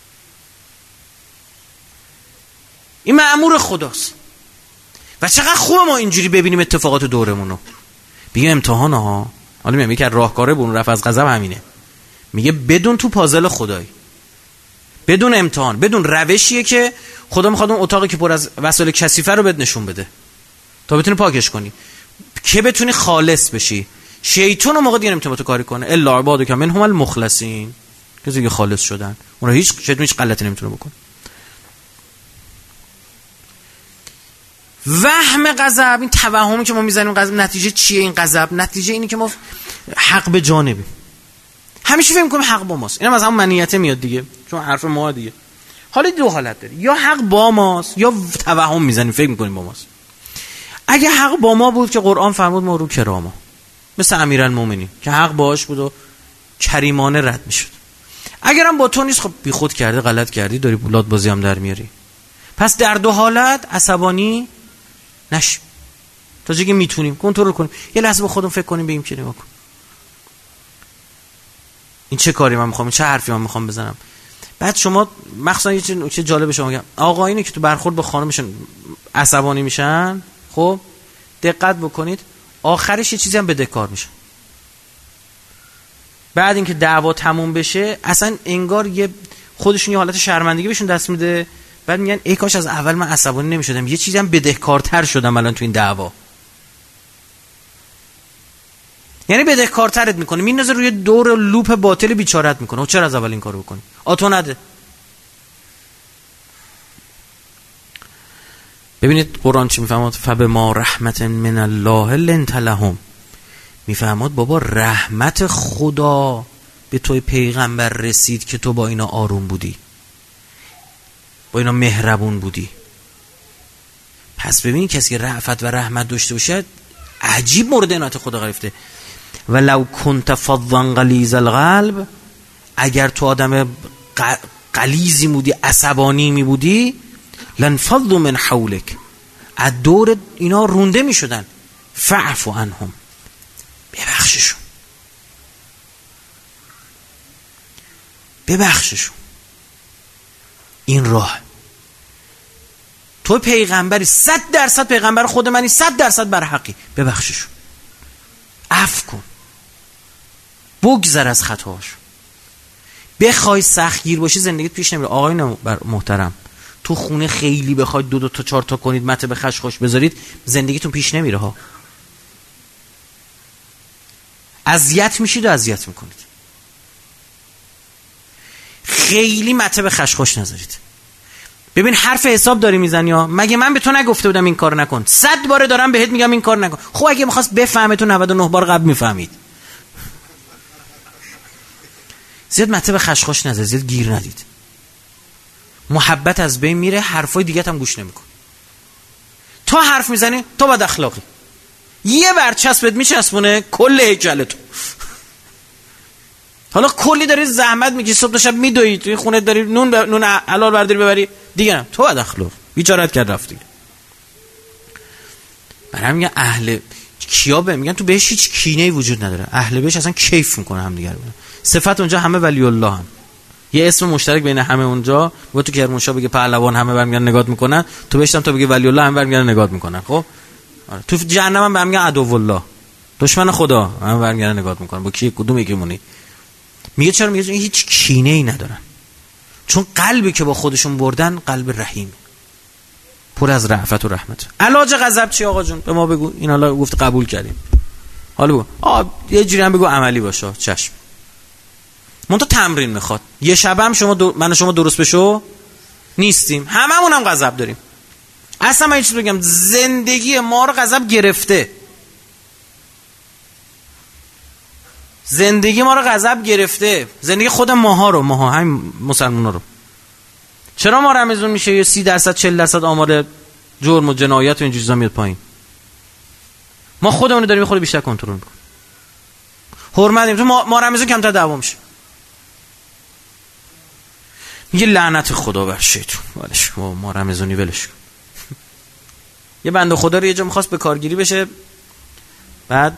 این مأمور خداست. و چقدر خوبه ما اینجوری ببینیم اتفاقات دورمون رو. میگه امتحان ها. حالا میگم یکی از راهکاره بون رفع از غضب همینه. میگه بدون تو پازل خدایی، بدون امتحان، بدون روشیه که خدا میخواد اون اتاقی که پر از وسایل کثیفه رو بهت نشون بده تا بتونی پاکش کنی، که بتونی خالص بشی. شیطان اون موقع دیگه نمیتونه تو کاری کنه، الا عبادک منهم المخلصین، کسی که خالص شدن، اونها هیچ شیطان هیچ غلطی نمیتونه بکنه. وهم غضب، این توهمی که ما میزنیم غضب، نتیجه چیه این غضب؟ نتیجه اینه که ما حق به جانبیم، همیشه فکر می‌کنیم حق با ماست. اینم از همون منیته میاد دیگه، چون حرف ما دیگه. حالا دو حالت داره، یا حق با ماست یا توهم میزنیم فکر می‌کنیم با ماست. اگه حق با ما بود که قرآن فرمود ما رو کراما، مثل امیرالمومنین که حق باش بود و کریمانه رد میشد. اگرم با تو نیست، خب بیخود کرده، غلط کردی، داری بولاد بازی هم در میاری. پس در دو حالت عصبانی نشیم، تا جایی که میتونیم کنترل کنیم. یه لحظه با خودمون فکر کنیم، ببینیم که نگاه کن این چه کاری من میخوام، چه حرفی من میخوام بزنم. بعد شما مخصوصا یه چیز جالب شما میگم، آقایونی که تو برخورد با خانمشون عصبانی میشن، خب دقت بکنید آخرش یه چیزی هم بدهکار میشن. بعد اینکه دعوا تموم بشه اصلا انگار یه خودشون یه حالت شرمندگی بهشون دست میده، بعد میگن ای کاش از اول من عصبانی نمیشدم، یه چیزی هم بدهکارتر شدم الان تو این دعوا. یعنی بدهکارترت میکنه، میندازه روی دور لوپ باطل بیچارت میکنه. و چرا از اول این کارو بکنی؟ آتو نده. ببینید قرآن چی میفهمد؟ فبما رحمت من الله لنت لهم. میفهمد بابا رحمت خدا به توی پیغمبر رسید که تو با اینا آروم بودی، با اینا مهربون بودی. پس ببینید کسی که رأفت و رحمت داشته باشه عجیب مورد عنایت خدا گرفته. ولو کنت فظا غلیظ القلب، اگر تو آدم غلیظی بودی، عصبانی می بودی، لانفضوا من حولک، از دور اینا رونده می شدن. فاعف عنهم، ببخششون، ببخششون. این راه تو پیغمبری، صد درصد پیغمبر خود منی، صد درصد بر حقی، ببخششون، عفو کن، بگذر از خطاهاش. بخوای سختگیر باشی زندگیت پیش نمیره. آقایون محترم، تو خونه خیلی بخواید دو دو تا چهار تا کنید، مته به خشخاش بذارید، زندگیتون پیش نمیره ها. اذیت میشید و اذیت میکنید. خیلی مته به خشخاش نذارید. ببین حرف حساب داری میزنی ها، مگه من به تو نگفته بودم این کارو نکن؟ صد باره دارم بهت میگم این کار نکن. خب اگه میخواست بفهمه تو نود و نه بار قبل میفهمید. زیاد مته به خشخاش نذارید، زیاد گیر ندید. محبت از بین میره، حرفای دیگه هم گوش نمیکن. تو حرف میزنی تو بد اخلاقی، یه برچسبت میچسبونه کل هیکل تو. حالا کلی داری زحمت میگی، صبح تا شب میدوی توی خونه داری نون ب... نون حلال برداری ببری دیگه، نه تو بد اخلاق، بیچارهت کرد رفت دیگه. برام میگن اهل کیا به میگن تو بهش هیچ کینه‌ای وجود نداره، اهل بهش اصلا کیف میکنه هم دیگه رو. صفت اونجا همه ولی الله هم. یه اسم مشترک بین همه اونجا، و تو کرمانشاه بگه پهلوان همه برمیگردن نگات میکنن، تو بهشتم تو بگه ولی الله همه برمیگردن نگات میکنن. خب آره. تو جهنم هم برمیگردن عدو الله، دشمن خدا، همه برمیگردن نگات میکنن. با کی کدوم یکی مونی؟ میگه چرا؟ میگه هیچ کینه‌ای ندارن، چون قلبی که با خودشون بردن قلب رحیم، پر از رأفت و رحمت. علاج غضب چی آقا جون؟ به ما بگو. این حالا گفت قبول کردیم، حالا بگو آ یه جوری هم بگو عملی باشه. چشم. من تو تمرین میخواد. یه شب هم شما دو... من و شما درست بشو نیستیم، هممون هم غضب داریم. اصلا من یه چیز بگم، زندگی ما رو غضب گرفته. زندگی ما رو غضب گرفته، زندگی خود ماها رو، ماها همین مسلمونا رو. چرا ما رمضان میشه یه سی درصد چهل درصد آمار جرم و جنایت و این چیزا میاد پایین؟ ما خودمون داریم خود بیشتر کنترل میکنیم. حرمتیم تو ما, ما رمضان کمتر دعوا میشه. میگه لعنت خدا بر شیطون، ولش کن ما رمضانی، ولش کن. یه بنده خدا رو یه جا می‌خواست به کارگیری بشه، بعد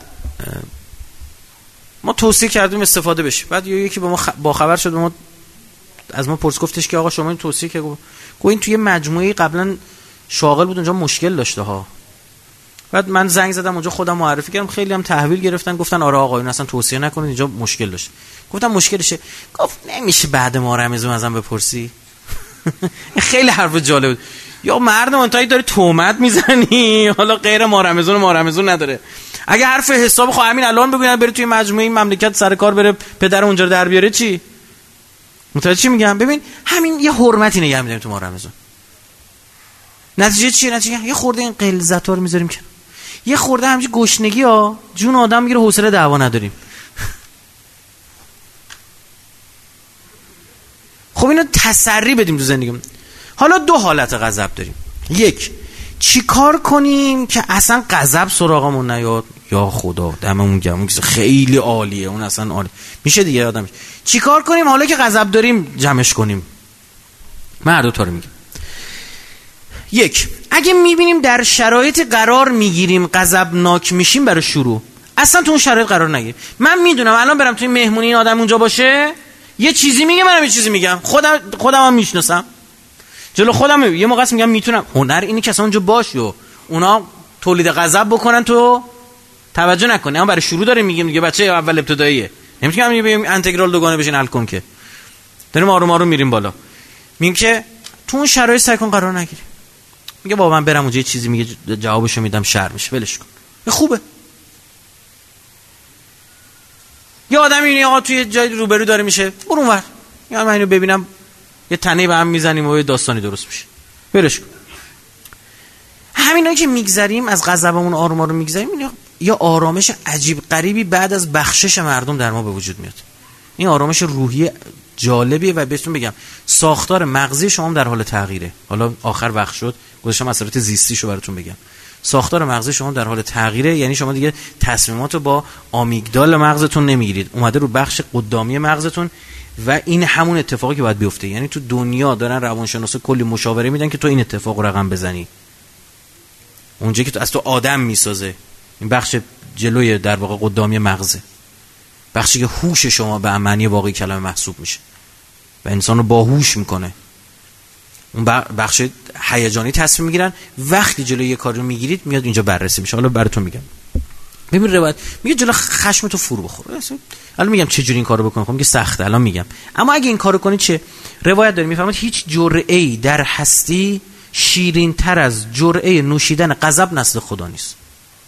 ما توصیه کردیم استفاده بشه، بعد یکی به ما خ... با خبر شد، ما از ما پرس گفتش که آقا شما این توصیه که گو این توی مجموعه قبلا شاغل بود اونجا مشکل داشته ها. بعد من زنگ زدم اونجا خودم معرفی کردم، خیلی هم تحویل گرفتن، گفتن آره آقا این اصلا توصیه نکنید اینجا مشکل داشت. گفتم مشکلشه؟ گفت نمیشه بعد ما رمضان ازم بپرسی. خیلی حرف جالب بود. یا مردم انتایی داری تهمت میزنی، حالا غیر ما رمضان و ما رمضان نداره. اگه حرف حساب خو همین الان بگوین بره توی مجموعه این مملکت سر کار بره پدر اونجا رو در بیاره، چی متوجه چی میگم؟ ببین همین یه حرمتی نگه می‌داریم تو ما رمضان. نتیجه چیه؟ نتیجه یه خورده این غلظت‌ها رو میذاریم کنار، یه خورده همین گشنگی ها جون آدم میگیره، حوصله دعوا نداریم. خب اینو تسری بدیم تو زندگیمون. حالا دو حالت غضب داریم. یک، چی کار کنیم که اصلا غضب سراغمون نیاد؟ یا خدا دممون گرم، خیلی عالیه اون، اصلا عالی میشه دیگه آدم. چی کار کنیم حالا که غضب داریم جمعش کنیم؟ من دو تا رو میگم. یک، اگه میبینیم در شرایط قرار میگیریم غضبناک میشیم، برای شروع اصلا تو اون شرایط قرار نگیر. من میدونم الان برم توی مهمونی این آدم اونجا باشه یه چیزی میگه، منم یه چیزی میگم، خودم خودم هم میشناسم، جلو خودم یه موقع میگم میتونم. هنر اینی که اصلا اونجا باشی و اونا تولید غضب بکنن تو توجه نکنی. اما برای شروع داریم میگیم دیگه، بچه اول ابتداییه، نمیتونم میگم انتگرال دوگانه بشین حل کن، که داریم آروم آروم میریم بالا. میگیم که تو اون شرایط سعی کن قرار نگیری. میگه بابا من برم اونجا یه چیزی میگه جوابشو میدم شر میشه، ولش کن، خوبه. یه آدمی میبینی آقا توی جای روبرو داره میشه، برو اونور، یا من اینو ببینم یه تنه به هم میزنیم و یه داستانی درست میشه، ولش کن. همینایی که میگذریم از غضبمون آروم آروم میگذریم، یه آرامش عجیب غریبی بعد از بخشش مردم در ما به وجود میاد. این آرامش روحی جالبیه و بهتون بگم ساختار مغزی شما در حال تغییره. حالا آخر وقت شد گذاشتم اثرات زیستیشو براتون بگم. ساختار مغزی شما در حال تغییره، یعنی شما دیگه تصمیماتو با آمیگدال مغزتون نمیگیرید، اومده رو بخش قدامی مغزتون و این همون اتفاقی که باید بیفته. یعنی تو دنیا دارن روانشناسا کلی مشاوره میدن که تو این اتفاق رو رقم بزنی، اونجا که تو از تو آدم میسازه. این بخش جلوی در واقع قدامی مغزه، بخشی که هوش شما به معنی واقعی کلمه محسوب میشه و انسان رو باهوش میکنه. اون بخش هیجانی تصمیم میگیرن. وقتی جلوی یه کاری رو میگیرید میاد اینجا بررسی میشه. حالا براتون میگم. ببین روایت میگه جلو خشم تو فرو بخور. الان میگم چه جوری این کارو بکنم. خب میگه سخته الان میگم. اما اگه این کارو کنی چه؟ روایت داره میفهمید هیچ جرعه‌ای در هستی شیرین تر از جرعه نوشیدن غضب نزد خدا نیست.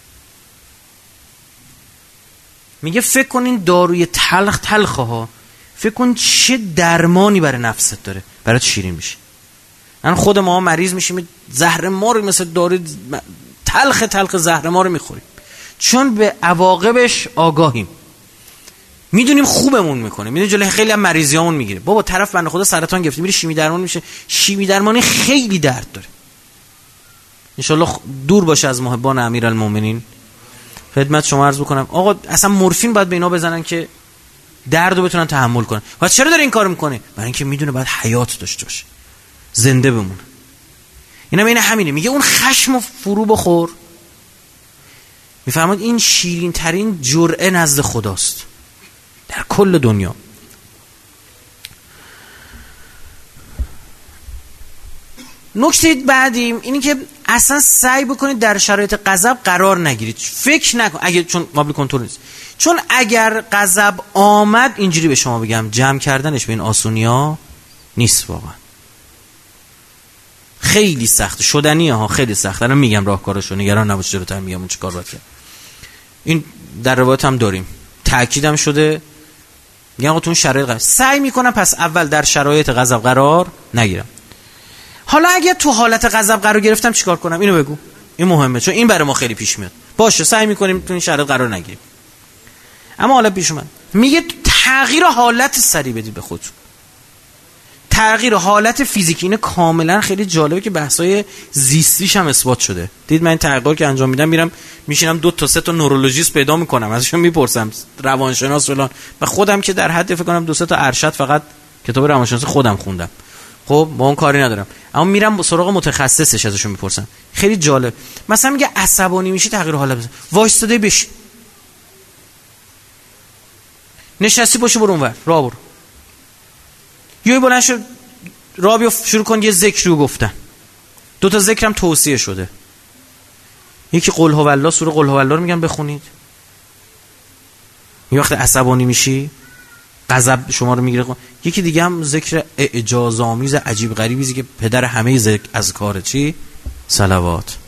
میگه فکر کن این داروی تلخ تلخه ها، فکر کن چه درمانی برای نفست داره، برات شیرین میشه. من خود ما مریض میشیم زهر مار مثل داروی تلخ تلخ زهر مار میخوریم، چون به عواقبش آگاهیم، میدونیم خوبمون میکنه، میدونیم جلوی خیلی هم مریضیامون میگیره. بابا طرف بنده خدا سرطان گرفته میره شیمی درمان میشه، شیمی درمانی خیلی درد داره. انشالله دور باشه از محبان امیرالمومنین. خدمت شما عرض بکنم آقا اصلا مورفین باید به اینا بزنن که دردو بتونن تحمل کنن. و چرا داره این کارو میکنه؟ برای اینکه میدونه باید حیات داشته باشه، زنده بمونه. اینا این همینه. میگه اون خشمو فرو بخور. میفهمید این شیرین ترین جرعه نزد خداست در کل دنیا. نکته بعدی اینی که اصلا سعی بکنید در شرایط غضب قرار نگیرید. فکر نکن اگه چون قابل کنترل نیست، چون اگر غضب آمد اینجوری به شما بگم جمع کردنش به این آسونیا نیست، واقعا خیلی سخت شدنیه ها، خیلی سخت. الان میگم راهکارشو، نگران نباش، جلوتر میگم اون چیکار باید کرد. این در روایت هم داریم، تاکیدم شده. میگم آقا تو اون شرایط غضب سعی میکنم پس اول در شرایط غضب قرار نگیرم. حالا اگه تو حالت غضب قرار گرفتم چیکار کنم؟ اینو بگو، این مهمه، چون این برای ما خیلی پیش میاد. باشه سعی میکنیم تو این شرایط قرار نگیریم. اما حالا پیش اومد میگه تغییر حالت سریع بدید به خودتون. تغییر حالت فیزیکی اینه کاملا خیلی جالبه که بحثای زیستیش هم اثبات شده. دید من این تغییر که انجام میدم میرم میشینم دو تا سه تا نورولوژیست پیدا میکنم، ازشون میپرسم، روانشناس فلان، و خودم که در حد فکر کنم دو سه تا ارشد فقط کتاب روانشناسی خودم خوندم. خب با اون کاری ندارم، اما میرم سراغ متخصصش ازشون میپرسم. خیلی جالب. مثلا میگه عصبانی میشی تغییر حالت بزن، وایستاده بشی، نشستی باشه برو اونور راه برو، یهو بلند شو راه بیو شروع کن یه ذکری رو گفتن. دو تا ذکرم توصیه شده، یکی قل هو الله، سوره قل هو الله رو میگم بخونید. یه وقت عصبانی میشی غضب شما رو میگیره. یکی دیگه هم ذکر اعجازآمیز عجیب غریبی که پدر همه ذکر از کار چی؟ صلوات.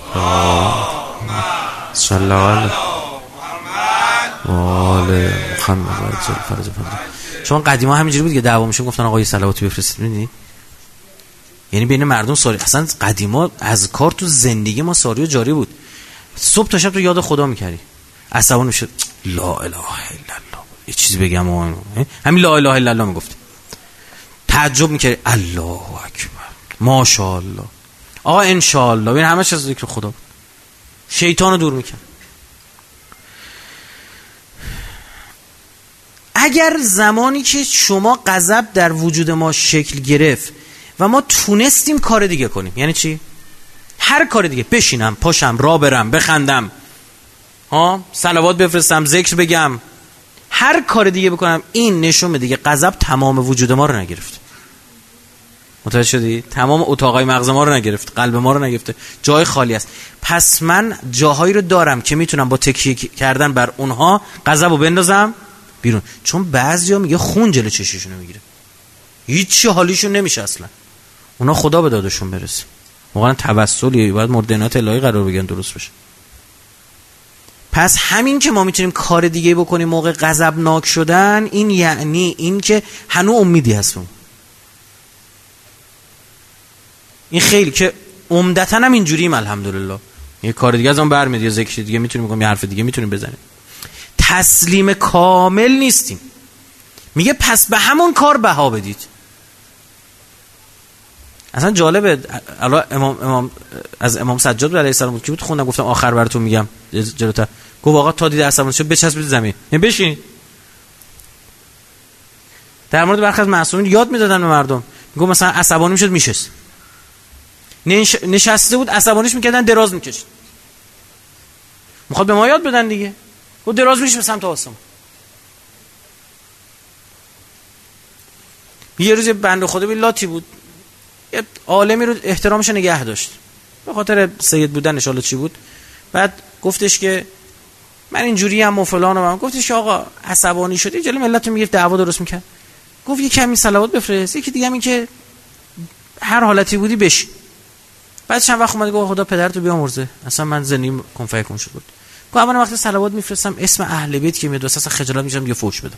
صلی الله علیه و آل محمد. چون قدیما همینجوری بود که دعوا میشه گفتن آقا یه صلواتی بفرستید. میدونی یعنی بین مردم ساری. اصلا قدیما از کار تو زندگی ما ساری و جاری بود. صبح تا شب تو یاد خدا میکردی، عصبانی میشد لا اله الا الله، یه چیزی بگم اون همین لا اله الا الله میگفت، تعجب میکردی الله اکبر ماشاءالله آقا انشاءالله. این همش از ذکر خدا بود. شیطانو دور میکرد. اگر زمانی که شما غضب در وجود ما شکل گرفت و ما تونستیم کار دیگه کنیم، یعنی چی؟ هر کار دیگه، بشینم، پاشم، راه برم، بخندم، ها صلوات بفرستم، ذکر بگم، هر کار دیگه بکنم، این نشون میده که غضب تمام وجود ما رو نگرفت. متوجه شدی؟ تمام اتاقای مغز ما رو نگرفت، قلب ما رو نگرفته، جای خالی است. پس من جاهایی رو دارم که میتونم با تکیه کردن بر اونها غضب رو بندازم بیرون. چون بعضیا میگه خون جلو چشیشون رو میگیره، هیچ حالیشون نمیشه اصلا. اونا خدا به دادشون برسه. واقعا توسلی باید مورد عنایت الهی قرار بگیرن درست بشه. پس همین که ما میتونیم کار دیگه بکنیم موقع غضبناک شدن، این یعنی این که هنوز امیدی هستم. این خیلی که عمدتاً هم اینجوریم الحمدلله. یه کار دیگه از اون برمیاد، یه ذکر دیگه میتونیم بکنیم، یه حرف دیگه میتونیم بزنیم. تسلیم کامل نیستیم. میگه پس به همون کار بها بدید. اصلا جالبه الان امام امام از امام سجاد علیه السلام کی بود خوندم، گفتم آخر براتون میگم جلوتر، گفت آقا تا دید عصبانی شد بچسبید زمین، یعنی بشین. در مورد برخی از معصومین یاد میدادن به مردم، میگم مثلا عصبانی میشد میشست، نش... نشسته بود عصبانیش میکردن دراز میکشید. میخواد به ما یاد بدن دیگه، گفت دراز میشه به سمت آسمون. یه روز بنده خدا به لاتی بود، یه عالمی رو احترامش نگه داشت به خاطر سید بودن ان شاءالله چی بود. بعد گفتش که من اینجوری ام و فلان و من. گفتش آقا عصبانی شدی جلوی ملت رو میگرفت دعوا درست میکرد. گفت یه کمی صلوات بفرست، یکی دیگه هم این که هر حالتی بودی بشی. بعد چند وقت اومد گفت خدا پدرتو بیامرزه، اصلا من زندگی کن فیکون شد. گفت اول وقتی صلوات میفرستم اسم اهل بیت که میاد واسه خجالت میشم یه فوش بدم،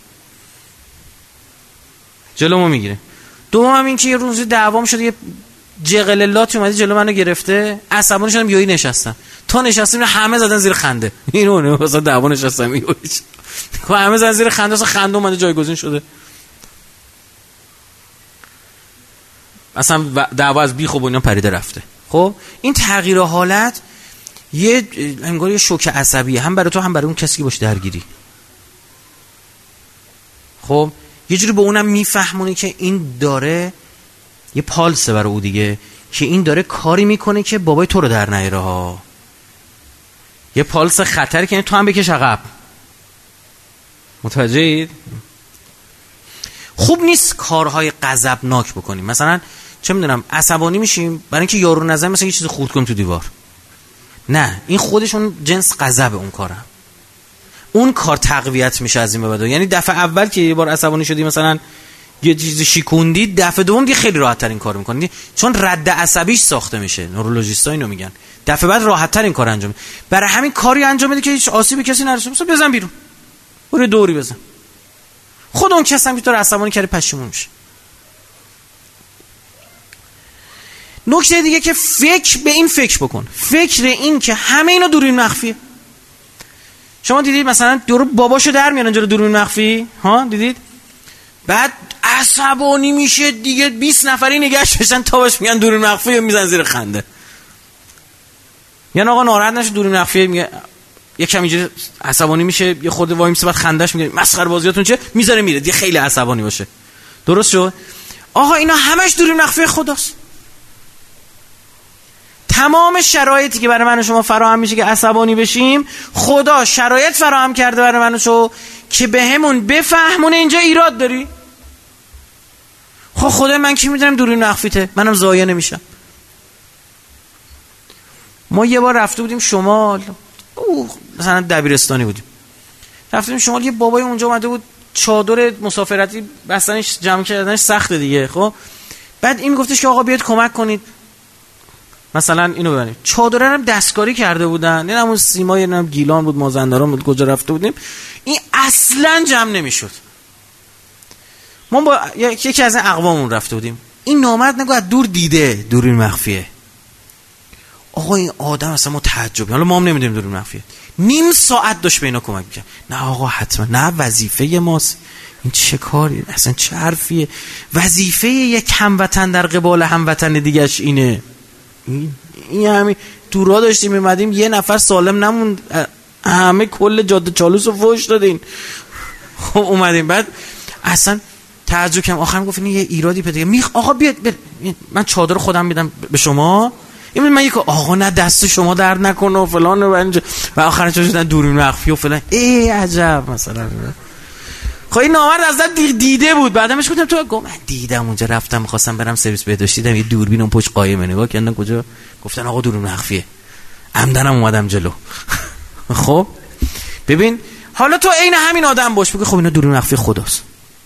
جلومو میگیره. دوم هم این که یه روزی دعوام شده، یه جغللاتی اومد جلو منو گرفته، عصبانی شدم یهو نشستم. تا نشستم همه زدن زیر خنده. اینو نه واسه دعوا نشستم یهو. خب همه زدن زیر خنده، اصلا خنده اومده جایگزین شده. اصلا دعوا از بیخ و بنیان پریده رفته. خب این تغییر حالت یه انگار یه شوک عصبیه، هم برای تو هم برای اون کسی که باش درگیری. خب یه جوری به اونم میفهمونه که این داره یه پالسه برای او دیگه، که این داره کاری میکنه که بابای تو رو در نیاره ها. یه پالس خطری که تو هم بکش عقب. متوجهید؟ خوب نیست کارهای غضبناک بکنیم. مثلا چه میدونم عصبانی میشیم برای اینکه یارو نظر مثلا یه چیز خورد کنیم تو دیوار. نه، این خودشون جنس غضب اون کاره. اون کار تقویت میشه از این به بعد. یعنی دفعه اول که یه بار عصبانی شدی مثلا یه چیزی شیکوندی، دفعه دوم دیگه خیلی راحت تر این کارو میکنی، چون رد عصبیش ساخته میشه. نورولوژیستا اینو میگن. دفعه بعد راحت تر این کارو انجام میدی. برای همین کاری انجام میدی که هیچ آسیبی کسی نرسه. مثلا بزن بیرون، برو دوری بزن. خود اون کسی هم که تو رو عصبانی کرده پشیمون میشه. نکته دیگه که فکر به این فکر بکن، فکر این که همه اینا دوربین مخفیه. شما دیدید مثلا دور باباشو در میارن جلو دوربین مخفی، ها دیدید؟ بعد عصبانی میشه دیگه، بیست نفری نگهش بشن تا باش میگن دوربین مخفی، میزن زیر خنده. یعنی آقا ناراحت نشه دوربین مخفی، میگه یکم اینجوری عصبانی میشه، یه خورده وای میسه، بعد خندهش میگه مسخره بازیاتون چه، میذاره میره دیگه، خیلی عصبانی باشه. درست شد؟ آقا اینا همش دوربین مخفی خداست. تمام شرایطی که برای من و شما فراهم میشه که عصبانی بشیم، خدا شرایط فراهم کرده برای من و شما که به همون بفهمونه اینجا ایراد داری. خب خدا من کی میدونم دوربین مخفیته، منم ضایع نمیشم. ما یه بار رفته بودیم شمال، اوه مثلا دبیرستانی بودیم، رفتیم شمال، یه بابای اونجا اومده بود چادر مسافرتی بستنش جمع کردنش سخته دیگه. خب بعد این میگفتش که آقا بیاید کمک کنید مثلا اینو ببریم. چادره هم دستکاری کرده بودن، نه همون سیمای نه گیلان بود، مازندران بود، کجا رفته بودیم این اصلا جمع نمیشد. ما با یکی از این اقوامون رفته بودیم، این نامرد نگو از دور دیده دوربین مخفیه. آقا این آدم اصلا ما تعجب، حالا ما هم نمیدونیم دوربین مخفیه، نیم ساعت داشت به اینا کمک میکرد. نه آقا حتما، نه وظیفه ماست، این چه کاری، اصلا چه حرفیه، وظیفه یک هموطن در قبال هموطن دیگه‌اش اینه. این همین تو راه داشتیم میمدیم، یه نفر سالم نموند، همه کل جاده چالوس رو فوش دادین. خب اومدیم بعد اصلا تعجب کردم، آخرم گفت این یه ایرادی پیدا کرد. میخ آقا بیاد من چادر خودم میدم به شما. این من یک آقا نه دست شما درد نکنه و فلان و و آخرش شدن دوربین مخفی و فلان. ای عجب مثلا. خب این نامرد از دید دیده بود. بعدمش گفتم تو گفت من دیدم اونجا، رفتم می‌خواستم برم سرویس بهداشتی، دیدم یه دوربین اون پشت قایمه، نگاه کردن کجا، گفتن آقا دوربین مخفیه، عمدنم اومدم جلو. خب ببین حالا تو عین همین آدم باش، بگو خب اینا دوربین مخفی خداست،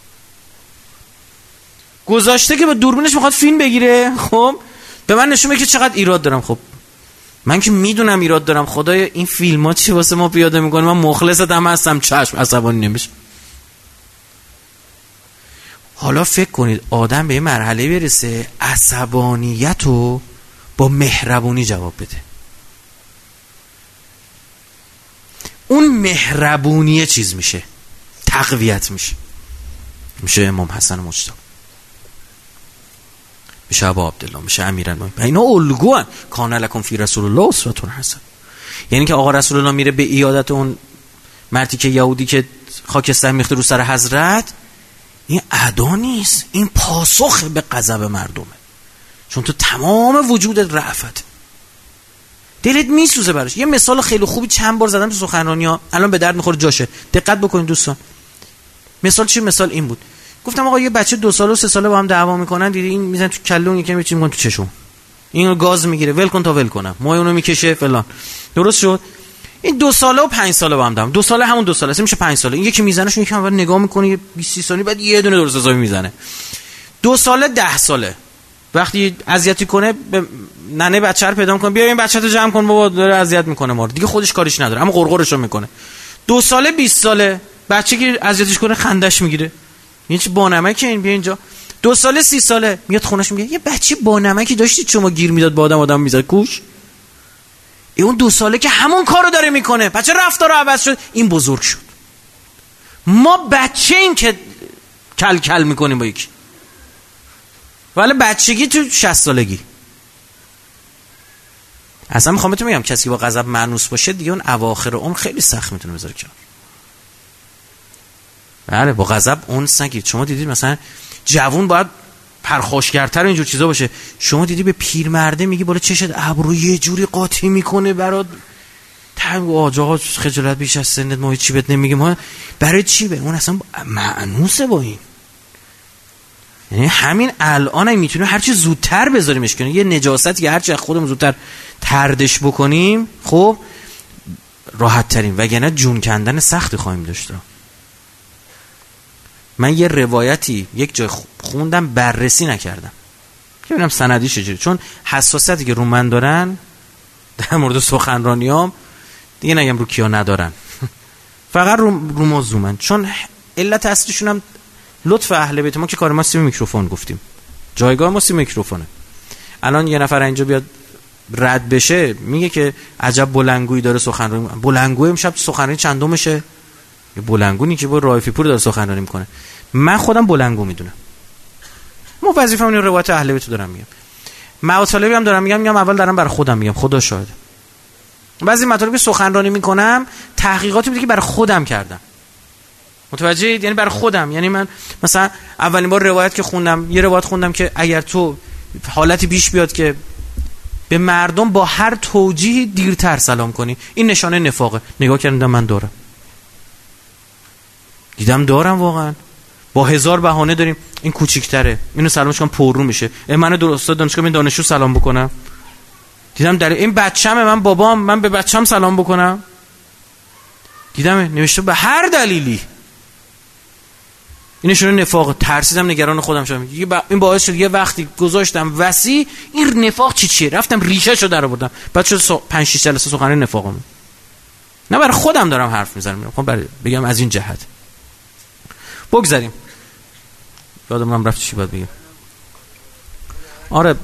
گذاشته که با دوربینش میخواد فیلم بگیره، خب به من نشون میده که چقدر ایراد دارم. خب من که میدونم ایراد دارم، خدایا این فیلم‌ها چی واسه ما پیاده میکنه، من مخلصتم هستم، چشم عصبانی نمیشه. حالا فکر کنید آدم به یه مرحله برسه عصبانیت رو با مهربونی جواب بده. اون مهربونیه چیز میشه، تقویت میشه، میشه امام حسن مجتبی، میشه ابا عبدالله، میشه امیرالمومنین. اینا الگوان. کان لکم فی رسول الله اسوة حسنه. یعنی که آقا رسول الله میره به عیادت اون مردی که یهودی که خاکستر میخته رو سر حضرت، این ادا نیست، این پاسخ به غضب مردمه، چون تو تمام وجودت رأفت، دلت میسوزه براش. یه مثال خیلی خوبی چند بار زدم تو سخنرانی ها، الان به درد میخوره جاشه، دقت بکنید دوستان. مثال چی؟ مثال این بود گفتم آقا یه بچه دو ساله و سه ساله با هم دعوا میکنن، دیدی این میزنه تو کله اون، یکی میچین میکنه تو چشم، اینو گاز میگیره، ول کن تا ول کنم، موی اونو میکشه فلان. درست شد؟ این دو ساله و پنج ساله با هم دعوا، دو ساله همون دو ساله است، میشه پنج ساله. این یکی میزنهشون، یکی هم نگاه میکنه بیست سی ثانیه بعد یه دونه درست حسابی میزنه. دو ساله ده ساله وقتی اذیتی کنه به ننه بچه رو پیدا میکنه، بیا این بچه‌تو جمع کن بابا داره اذیت میکنه ما رو، دیگه خودش کاریش نداره اما قرقرشو میکنه. دو ساله بیست ساله بچه که اذیتش کنه خندش میگیره، این چه بانمکه این، بیا اینجا. دو ساله سی ساله میاد خونش میگه یه بچه بانمکی داشتید شما گیر میداد با آدم آدم میزد کوش. این اون دو ساله که همون کارو داره میکنه، بچه رفتار عوض شد، این بزرگ شد. ما بچه این که کل کل میکنیم با یکی، ولی بچگی تو شصت سالگی. اصلا میخوام بهتون بگم کسی که با غضب مانوس باشه دیگه اون اواخر عمر خیلی سخت میتونه بذاره کنار. بله با غضب اون نگید. شما دیدید مثلا جوون باید پرخاشگرتر اینجور چیزا باشه، شما دیدی به پیرمرده میگی بالا چشت ابرو یه جوری قاطی میکنه برات تنگ و آجاقا خجالت بیش از سنت ما چی بهت نمیگیم ها، برای چی؟ به اون اصلا مانوسه با این. یعنی همین الان میتونه هرچی زودتر بذاریمش کنه، یه نجاستی که هرچی خودمون زودتر تردش بکنیم خب راحت ترین، وگرنه جون کندن سختی خواهیم داشت. من یه روایتی یک جای خوندم بررسی نکردم که ببینم سندی چجوری، چون حساسیتی که رو من دارن در مورد سخنرانیام دیگه نگم رو کیا ندارن فقط رو, رو موضوع من، چون علت اصلیشون هم لطف اهل بیت ما که کار ما سی میکروفون گفتیم، جایگاه ما سی میکروفونه. الان یه نفر اینجا بیاد رد بشه میگه که عجب بلنگویی داره سخنرانی، بلنگوی امشب سخنرانی چندمشه؟ یه بلنگونی که با رایفی پور داره سخنرانی میکنه. من خودم بلنگو میدونم، ما وظیفه‌م اینه روایت اهل بیت دارم میگم، مطالبی هم دارم میگم، میگم اول دارم برای خودم میگم، خدا شاهده. بعضی مطالبی سخنرانی میکنم تحقیقاتی بوده که برای خودم کردم، متوجهید؟ یعنی برای خودم، یعنی من مثلا اولین بار روایت که خوندم، یه روایت خوندم که اگر تو حالتی پیش بیاد که به مردم با هر توجیهی دیرتر سلام کنی این نشانه نفاقه. نگاه کردم من دارم، دیدم دارم واقعا، با هزار بهانه داریم این کوچیک‌تره اینو سلامش کنم پررو میشه، من در استاد دانشگاه این دانشجو سلام بکنم، دیدم در این بچه‌مه من بابام من به بچه‌م سلام بکنم، دیدم نوشته به هر دلیلی، این نشونه نفاق. ترسیدم نگران خودم شدم، این باعث شد یه وقتی گذاشتم وسی این نفاق چی چیه، رفتم ریشه‌شو در آوردم، بعد شد پنج شش جلسه سخنرانی نفاقم. نه برای خودم دارم حرف میزنم، میخوام برای بگم از این جهت. بگذاریم یادم من رفت چی باید بگم. آره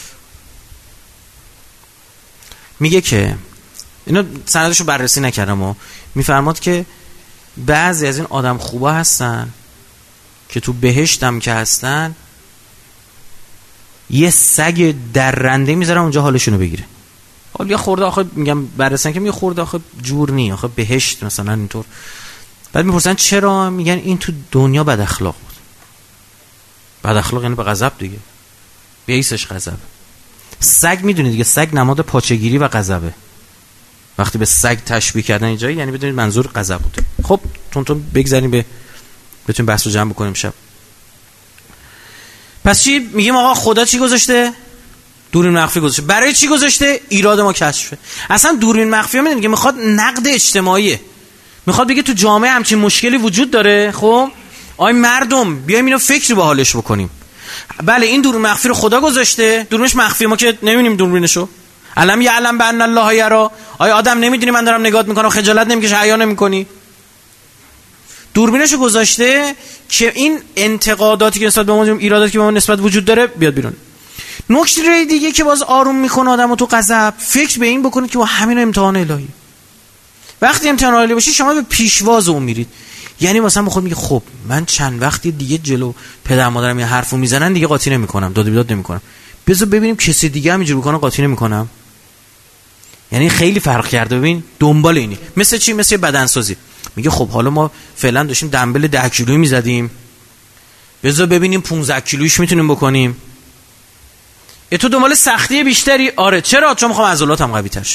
میگه که اینا سندشو بررسی نکردم و میفرماد که بعضی از این آدم خوبا هستن که تو بهشتم که هستن یه سگ درنده میذارن اونجا حالشونو بگیره. حالا یه خورده آخه میگم بررسن که میگه خورده آخه جور نی، آخه بهشت مثلا اینطور. بعد میپرسن چرا؟ میگن این تو دنیا بد اخلاق بود. بد اخلاق یعنی به غضب دیگه، بیسش غضب. سگ میدونید دیگه، سگ نماد پاچگیری و غضبه. وقتی به سگ تشبیه کردن اینجا یعنی بدونید منظور غضب بوده. خب تون تون بگذاریم به بتونیم بحث رو جمع بکنیم شب. پس چی میگیم آقا خدا چی گذاشته؟ دوربین مخفی گذاشته. برای چی گذاشته؟ ایراد ما کشفه. اصلا دوربین مخفی ها میدونید که میخواد نقد اجتماعیه، میخواد بگه تو جامعه همچین مشکلی وجود داره، خب آی مردم بیایم اینو فکری با حالش بکنیم. بله این دوربین مخفی رو خدا گذاشته، دوربینش مخفی ما که نمیبینیم دوربینشو. علم یعلم بان الله یرا، آیا آدم نمیدونی من دارم نگات میکنم، خجالت نمیکشی، حیا نمیکنی؟ دوربینشو گذاشته که این انتقاداتی که نسبت به ما، ایراداتی که به ما نسبت وجود داره بیاد بیرون. نکته دیگه که باز آروم میکنه آدمو تو غضب، فکر به این بکنید که با همین امتحان الهی. وقتی امتحان الهی باشی شما به پیشواز اون میرید، یعنی مثلا بخواد میگه خب من چند وقتی دیگه جلو پدر مادرم یه حرفو میزنن دیگه قاطی نمیکنم، داد و بیداد نمیکنم، بذار ببینیم کسی دیگه هم اینجوری بکنه قاطی نمیکنم. یعنی خیلی فرق کرده. ببین دنبال اینی مثل چی؟ مثل بدنسازی. میگه خب حالا ما فعلا داشتیم دنبل ده کیلویی میزدیم، بذار ببینیم پانزده کیلویش میتونیم بکنیم. ای تو دنبال سختی بیشتری؟ آره. چرا؟ چون میخوام عضلاتم قوی تر شه.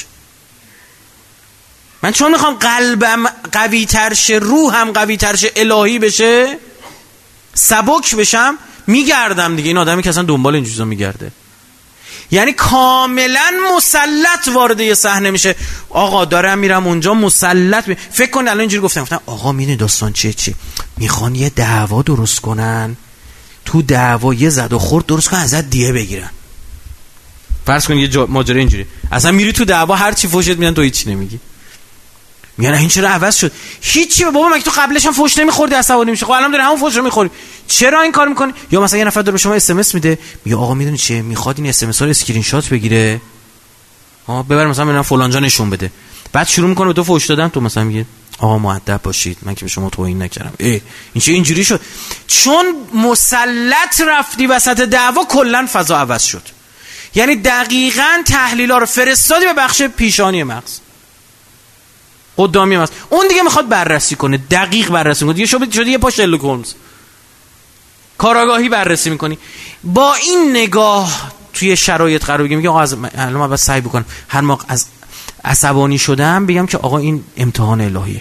من چون میخوام قلبم قوی تر شه، روحم قوی تر شه، الهی بشه، سبک بشم میگردم دیگه. این آدمی که اصلا دنبال این چیزا میگرده، یعنی کاملا مسلط وارد یه صحنه میشه. آقا دارم میرم اونجا مسلط می... فکر کن الان اینجوری گفتم گفتم آقا میدونی داستان چیه چی میخوان یه دعوا درست کنن، تو دعوا یه زد و خورد درست کنن، ازت دیه بگیرن. فرض کن یه جا... ماجرا اینجوری، اصلا میری تو دعوا هر چی فوشت میدن تو هیچ نمیگی، میگن این چرا عوض شد؟ هیچی بابا، مگه تو قبلش هم فوش نمیخوردی عصبانی میشه؟ خب الان داری همون فوش رو میخوری، چرا این کار میکنی؟ یا مثلا یه نفر داره به شما اس ام اس میده، میگه آقا میدونی چیه، میخواد این اس ام اس ها رو اسکرین شات بگیره، ها ببر مثلا ببینم فلان جا نشون بده، بعد شروع میکنه به تو فوش دادن، تو مثلا میگه آقا مؤدب باشید من که به شما توهین نکردم. ای این چه اینجوری شد؟ چون مسلط رفتی وسط دعوا کلا فضا عوض شد. یعنی دقیقاً تحلیل‌ها رو فرستادی به بخش پیشانی مغز، قدامی مغز، اون دیگه میخواد بررسی کنه، دقیق بررسی کنه، دیگه شده شده یه پا شرلوک هولمز، کاراگاهی بررسی میکنی. با این نگاه توی شرایط قرار بگیری، میگه آقا از الان من باید سعی بکنم هر موقع از عصبانی شدم بگم که آقا این امتحان الهیه.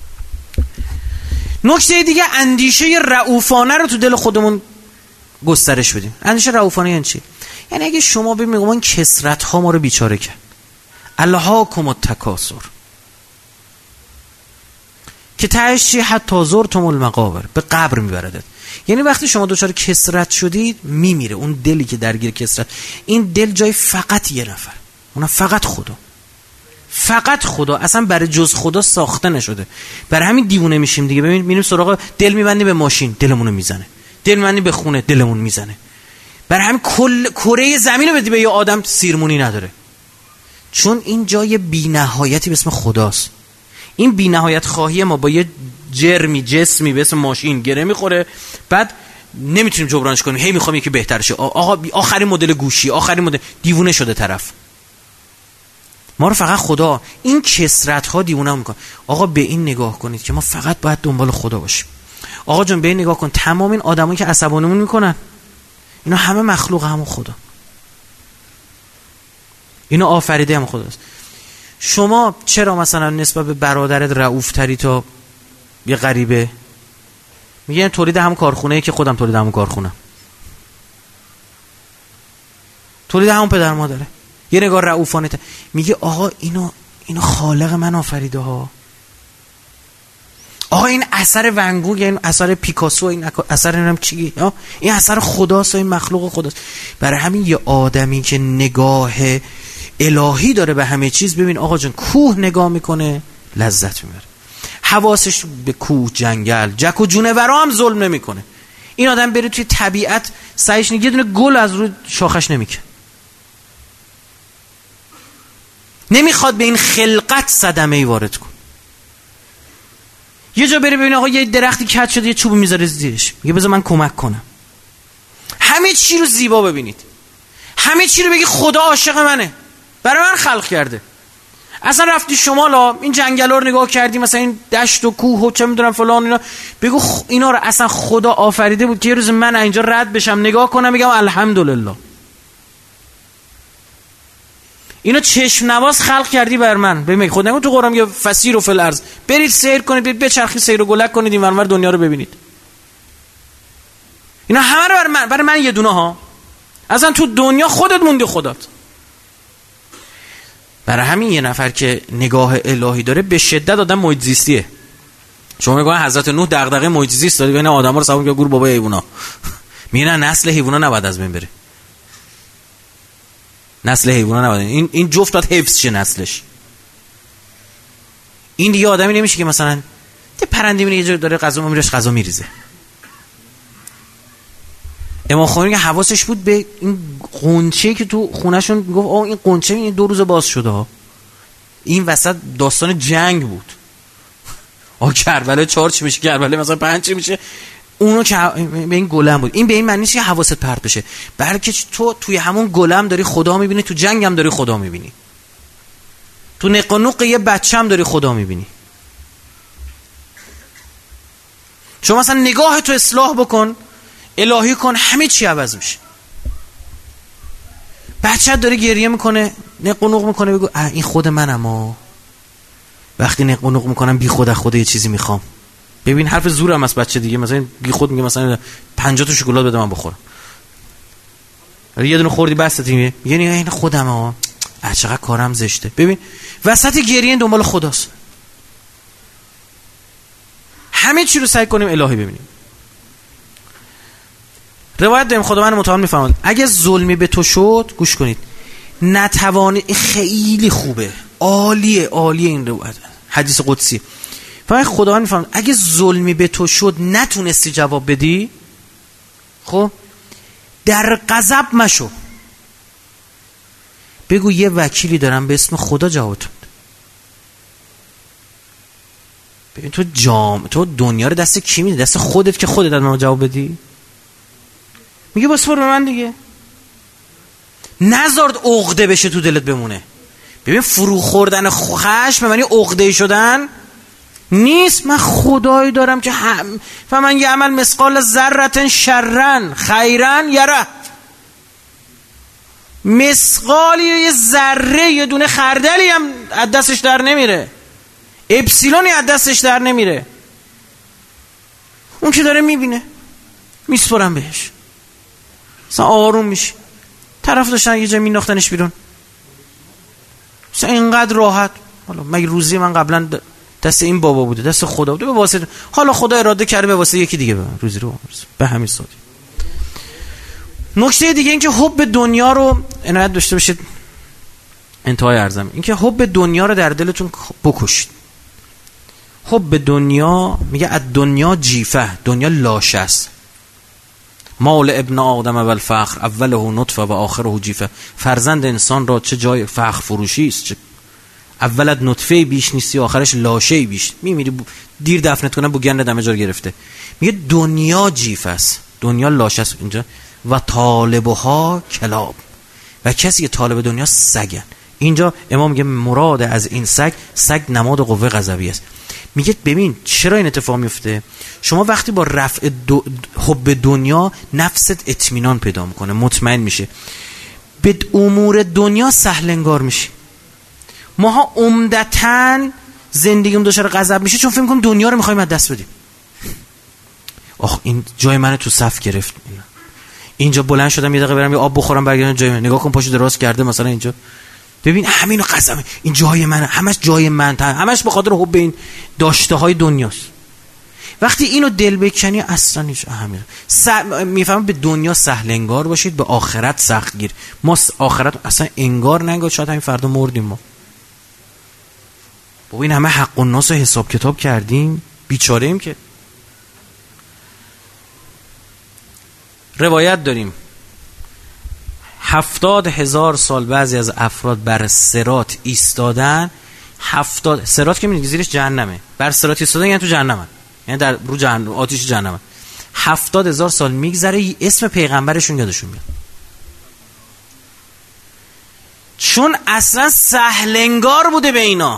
نکته دیگه، اندیشه رؤوفانه رو تو دل خودمون گسترش بدیم. اندیشه رؤوفانه یعنی چی؟ یعنی اگه شما ببینید این کثرت ها ما رو بیچاره کرد، الهاکم التکاثر، که تهش چی؟ حتی زرتم المقابر، به قبر میبردت. یعنی وقتی شما دچار کثرت شدید میمیره اون دلی که درگیر کثرت. این دل جای فقط یه نفر، اونم فقط خدا، فقط خدا، اصلا برای جز خدا ساخته نشده. برای همین دیوونه میشیم دیگه. ببین میریم سراغ دل، میبندیم به ماشین دلمونو میزنه، دل میبندیم به خونه دلمون میزنه. برای همین کل کره زمین رو بدی به یه آدم سیرمونی نداره، چون این جای بی‌نهایتی به اسم خداست. این بی‌نهایت خواهی ما با یه جرمی جسمی به اسم ماشین گره میخوره، بعد نمیتونیم جبرانش کنیم، هی میخوام یکی بهتر شه، آقا آخرین مدل گوشی، آخرین مدل، دیوونه شده طرف. ما رو فقط خدا، این کثرت ها دیوونه میکنه. آقا به این نگاه کنید که ما فقط باید دنبال خدا باشیم. آقا جان به این نگاه کن، تمام این آدمایی که عصبانیمون میکنن اینا همه مخلوق همون خدا، اینا آفریده هم خداست. شما چرا مثلا نسبت به برادرت رؤوف تری تا یه غریبه؟ میگن تولید هم کارخونه‌ای که خودم تولید همون کارخونه، تولید همون پدر مادره. یه نگاه رؤوفانه ت... میگه آقا اینو اینو خالق من آفریده ها. آقا این اثر ون گوگ، این اثر پیکاسو، این اثر نمیدونم چی، این اثر خداست، این مخلوق خداست. برای همین یه آدمی که نگاه الهی داره به همه چیز، ببین آقا جان کوه نگاه میکنه لذت میبره، حواسش به کوه، جنگل، جک و جونورا هم ظلم نمیکنه. این آدم بره توی طبیعت سعیش یه دونه گل از روی شاخش نمیکنه، نمیخواد به این خلقت صدمه ای وارد کن. یه جا بره ببین آقا یه درختی کج شده، یه چوب میذاره زیرش، میگه بذار من کمک کنم. همه چی رو زیبا ببینید، همه چی رو بگی خدا عاشق منه، برای من خلق کرده. اصلا رفتی شمالا این جنگلا رو نگاه کردی، مثلا این دشت و کوه و چه میدونم فلان، اینا بگو خ... اینا رو اصلا خدا آفریده بود که یه روز من اینجا رد بشم نگاه کنم بگم الحمدلله، اینا چشم نواز خلق کردی بر من. ببین خود نگو تو قرآن میگه فسیر و فی الارض، برید سیر کنید، برید بچرخید سیر و گلک کنید، این ورور دنیا رو ببینید. اینا همه رو برای من، برای من یه دونه ها. اصلا تو دنیا خودت موندی خدات. برای همین یه نفر که نگاه الهی داره به شدت آدم محیط زیستیه. شما میگن حضرت نوح دغدغه محیط زیست داره، ببین آدما رو سبب که گور بابا حیونا. میگن نسل حیونا نباید از بین بره. نسل حیونا نباید. این این جفت باید حفظ شه نسلش. این دیگه آدمی نمیشه که مثلا یه پرنده میره یه جا داره غذا میریزه، غذا میریزه. امام خمینی که حواسش بود به این قنچه که تو خونهشون گفت آه این قنچه این دو روز باز شده ها. این وسط داستان جنگ بود. آه کربلا چهار چی میشه، کربلا مثلا پنج چی میشه، اونو که به این گلم بود. این به این معنی نیست که حواست پرت بشه، بلکه تو توی همون گلم داری خدا میبینی، تو جنگ هم داری خدا میبینی، تو نق و نق یه بچه هم داری خدا میبینی. شما مثلا نگاه تو اصلاح بکن، الهی کن، همه چی عوض میشه. بچه داره گریه میکنه، نق و نق میکنه، بگو این خود منم ها. وقتی نق و نق میکنم بی خود از خود یه چیزی میخوام، ببین حرف زورم از بچه دیگه، مثلا بی خود میگه مثلا پنجاه تا شکلات بده من بخورم، یه دونه خوردی بس دیگه میگه این خودمه ها، چقدر کارم زشته. ببین وسط گریه این دنبال خداست. همه چی رو سعی کنیم الهی ببینیم. روایت داریم خداوند متعال میفرماید اگه ظلمی به تو شد، گوش کنید، نتوانی، خیلی خوبه، عالیه عالیه این روایت، حدیث قدسی. فقط خداوند میفرماید اگه ظلمی به تو شد نتونستی جواب بدی، خب در غضب مشو، بگو یه وکیلی دارم به اسم خدا جواب تو. ببین تو جام تو دنیا رو دست کی میدی؟ دست خودت که خودت از من جواب بدی. میگه بسپار به من دیگه، نذارد عقده بشه تو دلت بمونه. ببین فرو خوردن خشم معنی عقده شدن نیست. من خدایی دارم که هم فمن یعمل مثقال ذره شرا خیرا یره، مثقالی یه ذره یه دونه خردلی هم از دستش در نمیره، اپسیلونی از دستش در نمیره. اون که داره میبینه میسپرم بهش، مثلا آروم میشه. طرف داشتن یه جا میناختنش بیرون، مثلا اینقدر راحت. حالا مگه روزی من قبلا دست این بابا بوده، دست خدا بوده، به واسطه حالا خدا اراده کرده به واسطه یکی دیگه به روزی رو به همین سادگی. نکته دیگه این که حب دنیا رو عنایت داشته باشید. انتهای عرضم این که حب دنیا رو در دلتون بکشید. حب دنیا، میگه از دنیا جیفه، دنیا لاشه است. مال ابن آدم اول فخر اوله نطفه و آخره جیفه. فرزند انسان را چه جای فخر فروشی است، چه اولت نطفه بیش نیستی آخرش لاشه بیش، میمیری دیر دفنت کنن بوگند دمه جا گرفته. میگه دنیا جیفه است، دنیا لاشه است اینجا. و طالبها کلاب، و کسی که طالب دنیا سگن. اینجا امام میگه مراد از این سگ، سگ نماد قوه غضبی است. میگه ببین چرا این اتفاق میفته؟ شما وقتی با رفع دو حب دنیا نفست اطمینان پیدا میکنه، مطمئن میشه، به امور دنیا سهل انگار میشه. ماها عمدتاً زندگیم دچار غضب میشه چون فکر میکنم دنیا رو میخوایم از دست بدیم. آخ این جای منو تو صف گرفت، اینجا بلند شدم یه دقیقه برم یه آب بخورم برگردم جای من، نگاه کن پاشو دراز کرده مثلا اینجا، ببین همینو قسمه، این جای منه، همش جای من، همش به خاطر حب این داشته های دنیاست. وقتی اینو دل بکنی اصلا هیچ اهمیت س... میفهمم به دنیا سهل انگار باشید، به آخرت سخت گیر. ما آخرت اصلا انگار ننگار، شاید همین فردا مردیم ما. بابا این همه حق الناس رو حساب کتاب کردیم، بیچاره ایم که. روایت داریم هفتاد هزار سال بعضی از افراد بر صراط ایستادن. هفتاد صراط که میدونی زیرش جهنمه، بر صراط ایستادن یعنی تو جهنمن، یعنی در رو جهنم، آتش جهنمن. هفتاد هزار سال میگذره اسم پیغمبرشون یادشون میاد، چون اصلا سهلنگار بوده به اینا،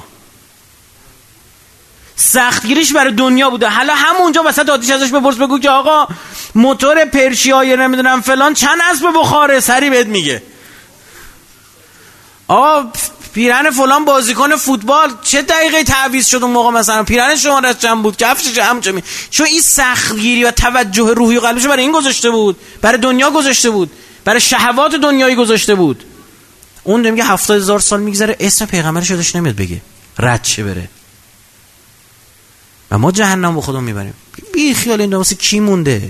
سختگیریش برای دنیا بوده. حالا همونجا وسط آتیش ازش بپرس بگو که آقا موتور پرشیای نمیدونم فلان چند اسب بخاره، سری بهت میگه. آقا پیرن فلان بازیکن فوتبال چه دقیقه تعویض شد اون موقع، مثلا پیرن شما چند بود، کفشش چند چمی، چون این سختگیری و توجه روحی و قلبش برای این گذاشته بود، برای دنیا گذاشته بود، برای شهوات دنیایی گذاشته بود. اون میگه هفتاد هزار سال میگذره اسم پیغمبرش یادش نمیاد بگه، رد چه بره. و ما جهنم با خودمون میبریم. بی خیال این واسه کی مونده؟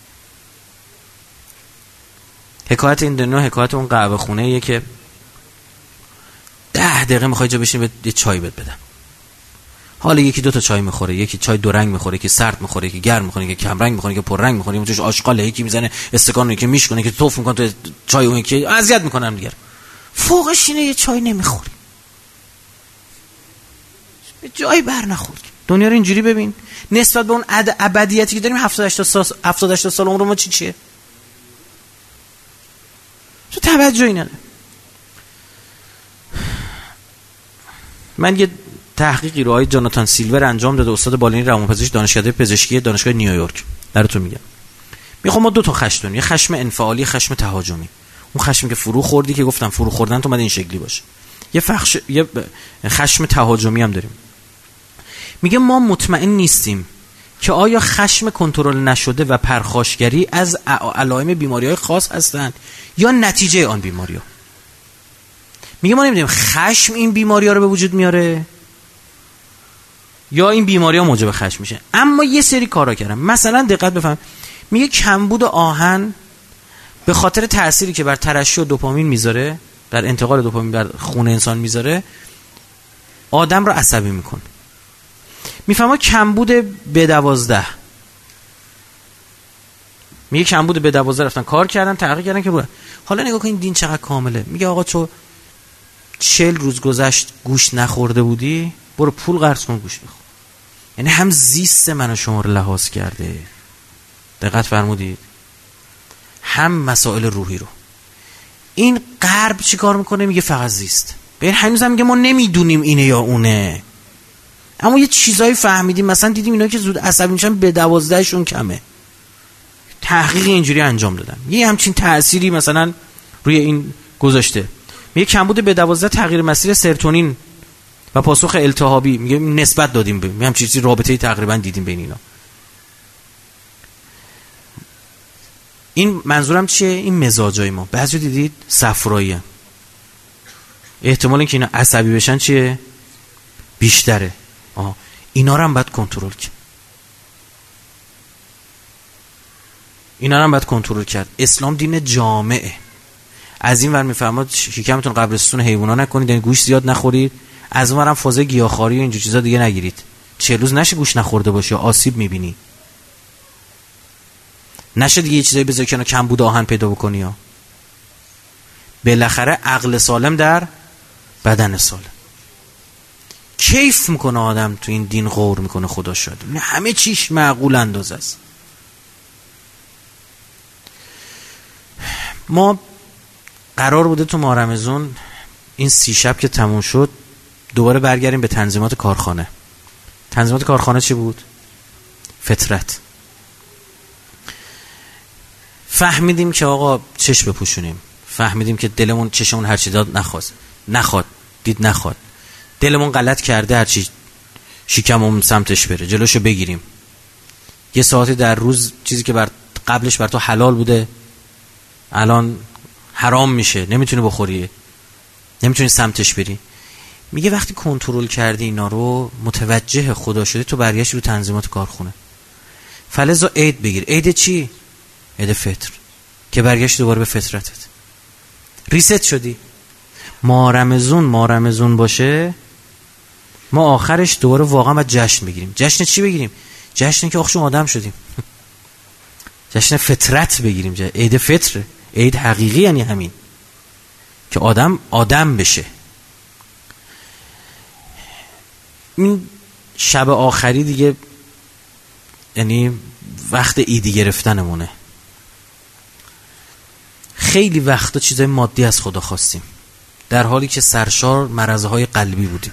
حکایت این دنیا حکایت اون قهوه خونه ایه که ده دقیقه میخوای جا بشین یه چای بهت بدن. حالا یکی دو تا چای میخوره، یکی چای دو رنگ میخوره، یکی سرد میخوره، یکی گرم میخوره، یکی کم رنگ میخوره، یکی پر رنگ میخوره، یکی توش آشغاله، یکی میزنه استکانو، یکی میشکنه، یکی توف میکنه تو چای، اون یکی اذیت میکنه دیگه. فوقش اینه یه چای نمیخوری، به جای بر نخورد. دنیا رو اینجوری ببین، نسبت به اون ابدیتی که داریم هفتاد هشتاد سال هفتاد هشتاد سال عمر ما چی چیه؟ تو توجهی نداره. من یه تحقیقی رو آقای جاناتان سیلور انجام داده، استاد بالینی روانپزشک دانشکده پزشکی دانشگاه نیویورک، براتون میگم. میخوام ما دو تا خشم داریم، یه خشم انفعالی، خشم تهاجمی. اون خشمی که فرو خوردی که گفتم فرو خوردن تو اومده این شکلی باشه. یه فخش یه خشم تهاجمی هم داریم. میگه ما مطمئن نیستیم که آیا خشم کنترل نشده و پرخاشگری از علائم بیماری‌های خاص هستند یا نتیجه آن بیماری‌ها؟ میگه ما نمیدونیم خشم این بیماری‌ها رو به وجود میاره یا این بیماری‌ها موجب خشم میشه، اما یه سری کارا کردن. مثلا دقت بفهم، میگه کمبود آهن به خاطر تأثیری که بر ترشح دوپامین میذاره، در انتقال دوپامین بر خون انسان میذاره، آدم رو عصبی میکنه. میفهمه کمبود به دوازده، میگه کمبود به دوازده رفتن کار کردن تحقیق کردن که حالا نگاه کن این دین چقدر کامله. میگه آقا تو چهل روز گذشت گوشت نخورده بودی، برو پول قرض کن گوشت بخور. یعنی هم زیست من و شما رو لحاظ کرده، دقت فرمودید، هم مسائل روحی رو. این غرب چی کار میکنه؟ میگه فقط زیست. ببین هنوز هم میگه ما نمیدونیم اینه یا اونه، اما یه چیزایی فهمیدیم. مثلا دیدیم اینا که زود عصبی میشن به دوازدهشون کمه، تحقیق اینجوری انجام دادن، یه همچین تأثیری مثلا روی این گذاشته. میگه کمبود به دوازده تغییر مسیر سرتونین و پاسخ التهابی، میگه نسبت دادیم به همین چیزی، رابطه‌ای تقریبا دیدیم بین اینا. این منظورم چیه؟ این مزاجای ما بعضی دیدید صفراییه، احتمال اینکه اینا عصبی بشن چیه؟ بیشتره. آها، اینا رو هم باید کنترل کرد، اینا رو هم باید کنترل کرد. اسلام دین جامعه. از این ور میفرماد شکمتون قبرستون حیونا نکنید، یعنی گوشت زیاد نخورید. از اون ورم فاز گیاهخواری و اینجور چیزا دیگه نگیرید. چه روز نشه گوشت نخورده باشی آسیب میبینی، نشه دیگه یه چیزایی بذاری که کمبود آهن پیدا بکنی ها. بالاخره عقل سالم در بدن سالم. کیف میکنه آدم تو این دین، غور میکنه. خدا شاید همه چیش معقول انداز است. ما قرار بوده تو ماه رمضان این سی شب که تموم شد دوباره برگردیم به تنظیمات کارخانه. تنظیمات کارخانه چی بود؟ فطرت. فهمیدیم که آقا چش بپوشونیم، فهمیدیم که دلمون چشمون هر چی داد نخواست نخواد دید نخواد، دلمون غلط کرده هر چی شکممون سمتش بره جلوشو بگیریم. یه ساعتی در روز چیزی که بر قبلش بر تو حلال بوده الان حرام میشه، نمیتونی بخوری، نمیتونی سمتش بری. میگه وقتی کنترل کردی اینا رو، متوجه خدا شدی، تو برگشت رو تنظیمات کارخونه. فلزا عید بگیر. عید چی؟ عید فطر، که برگشت دوباره به فطرتت، ریست شدی. ما رمضان ما رمضان باشه، ما آخرش دوباره واقعا باید جشن بگیریم. جشن چی بگیریم؟ جشن که آخشون آدم شدیم. جشن فطرت بگیریم. عید فطر، عید حقیقی یعنی همین که آدم آدم بشه. این شب آخری دیگه یعنی وقت عیدی گرفتنمونه. خیلی وقتا چیزای مادی از خدا خواستیم در حالی که سرشار مرضهای قلبی بودیم،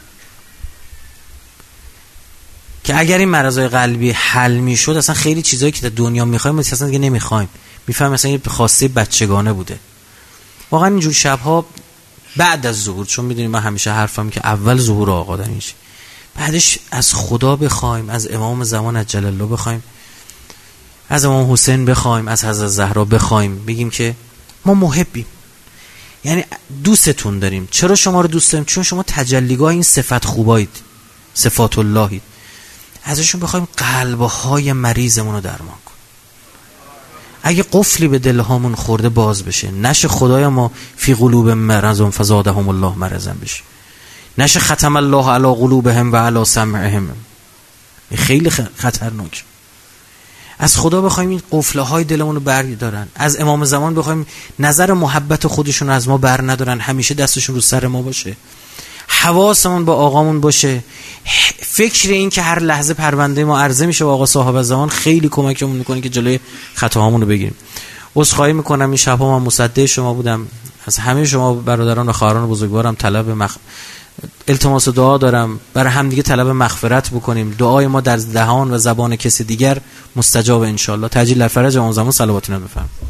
که اگر این مرضهای قلبی حل میشد اصلا خیلی چیزایی که در دنیا میخوایم اصلا دیگه نمیخوایم. میفهم مثلا یه خواسته بچگانه بوده. واقعا اینجور شبها بعد از ظهور، چون میدونیم من همیشه حرفم که اول ظهور آقا در میشه، بعدش از خدا بخوایم، از امام زمان عجل الله بخوایم، از امام حسین بخوایم، از حضرت زهرا بخوایم، بگیم که ما محبیم، یعنی دوستتون داریم. چرا شما رو دوست داریم؟ چون شما تجلیگاه این صفت خوبایید، صفات اللهید. ازشون بخوایم قلب‌های مریضمون رو درمان کن. اگه قفلی به دلهامون خورده باز بشه، نشه خدایا ما فی قلوب مرض فزادهم الله مرضا بشه، نشه ختم الله علی قلوبهم و علی سمعهم. خیلی خطرناک. از خدا بخوایم این قفله های دلمون رو بردارن. از امام زمان بخوایم نظر محبت خودشون رو از ما بر ندارن، همیشه دستشون رو سر ما باشه، حواسمون با آقامون باشه. فکر این که هر لحظه پرونده ما عرضه میشه با آقا صاحب زمان خیلی کمکمون میکنه که جلوی خطاهامون رو بگیریم. عذرخواهی میکنم این شب‌ها من مصدق شما بودم. از همه شما برادران و خواهران بزرگوارم طلب مخ... التماس دعا دارم، برای هم دیگه طلب مغفرت بکنیم. دعای ما در دهان و زبان کسی دیگر مستجاب ان شاء الله. تعجیل الفرج امام زمان صلواتنا بفرمایید.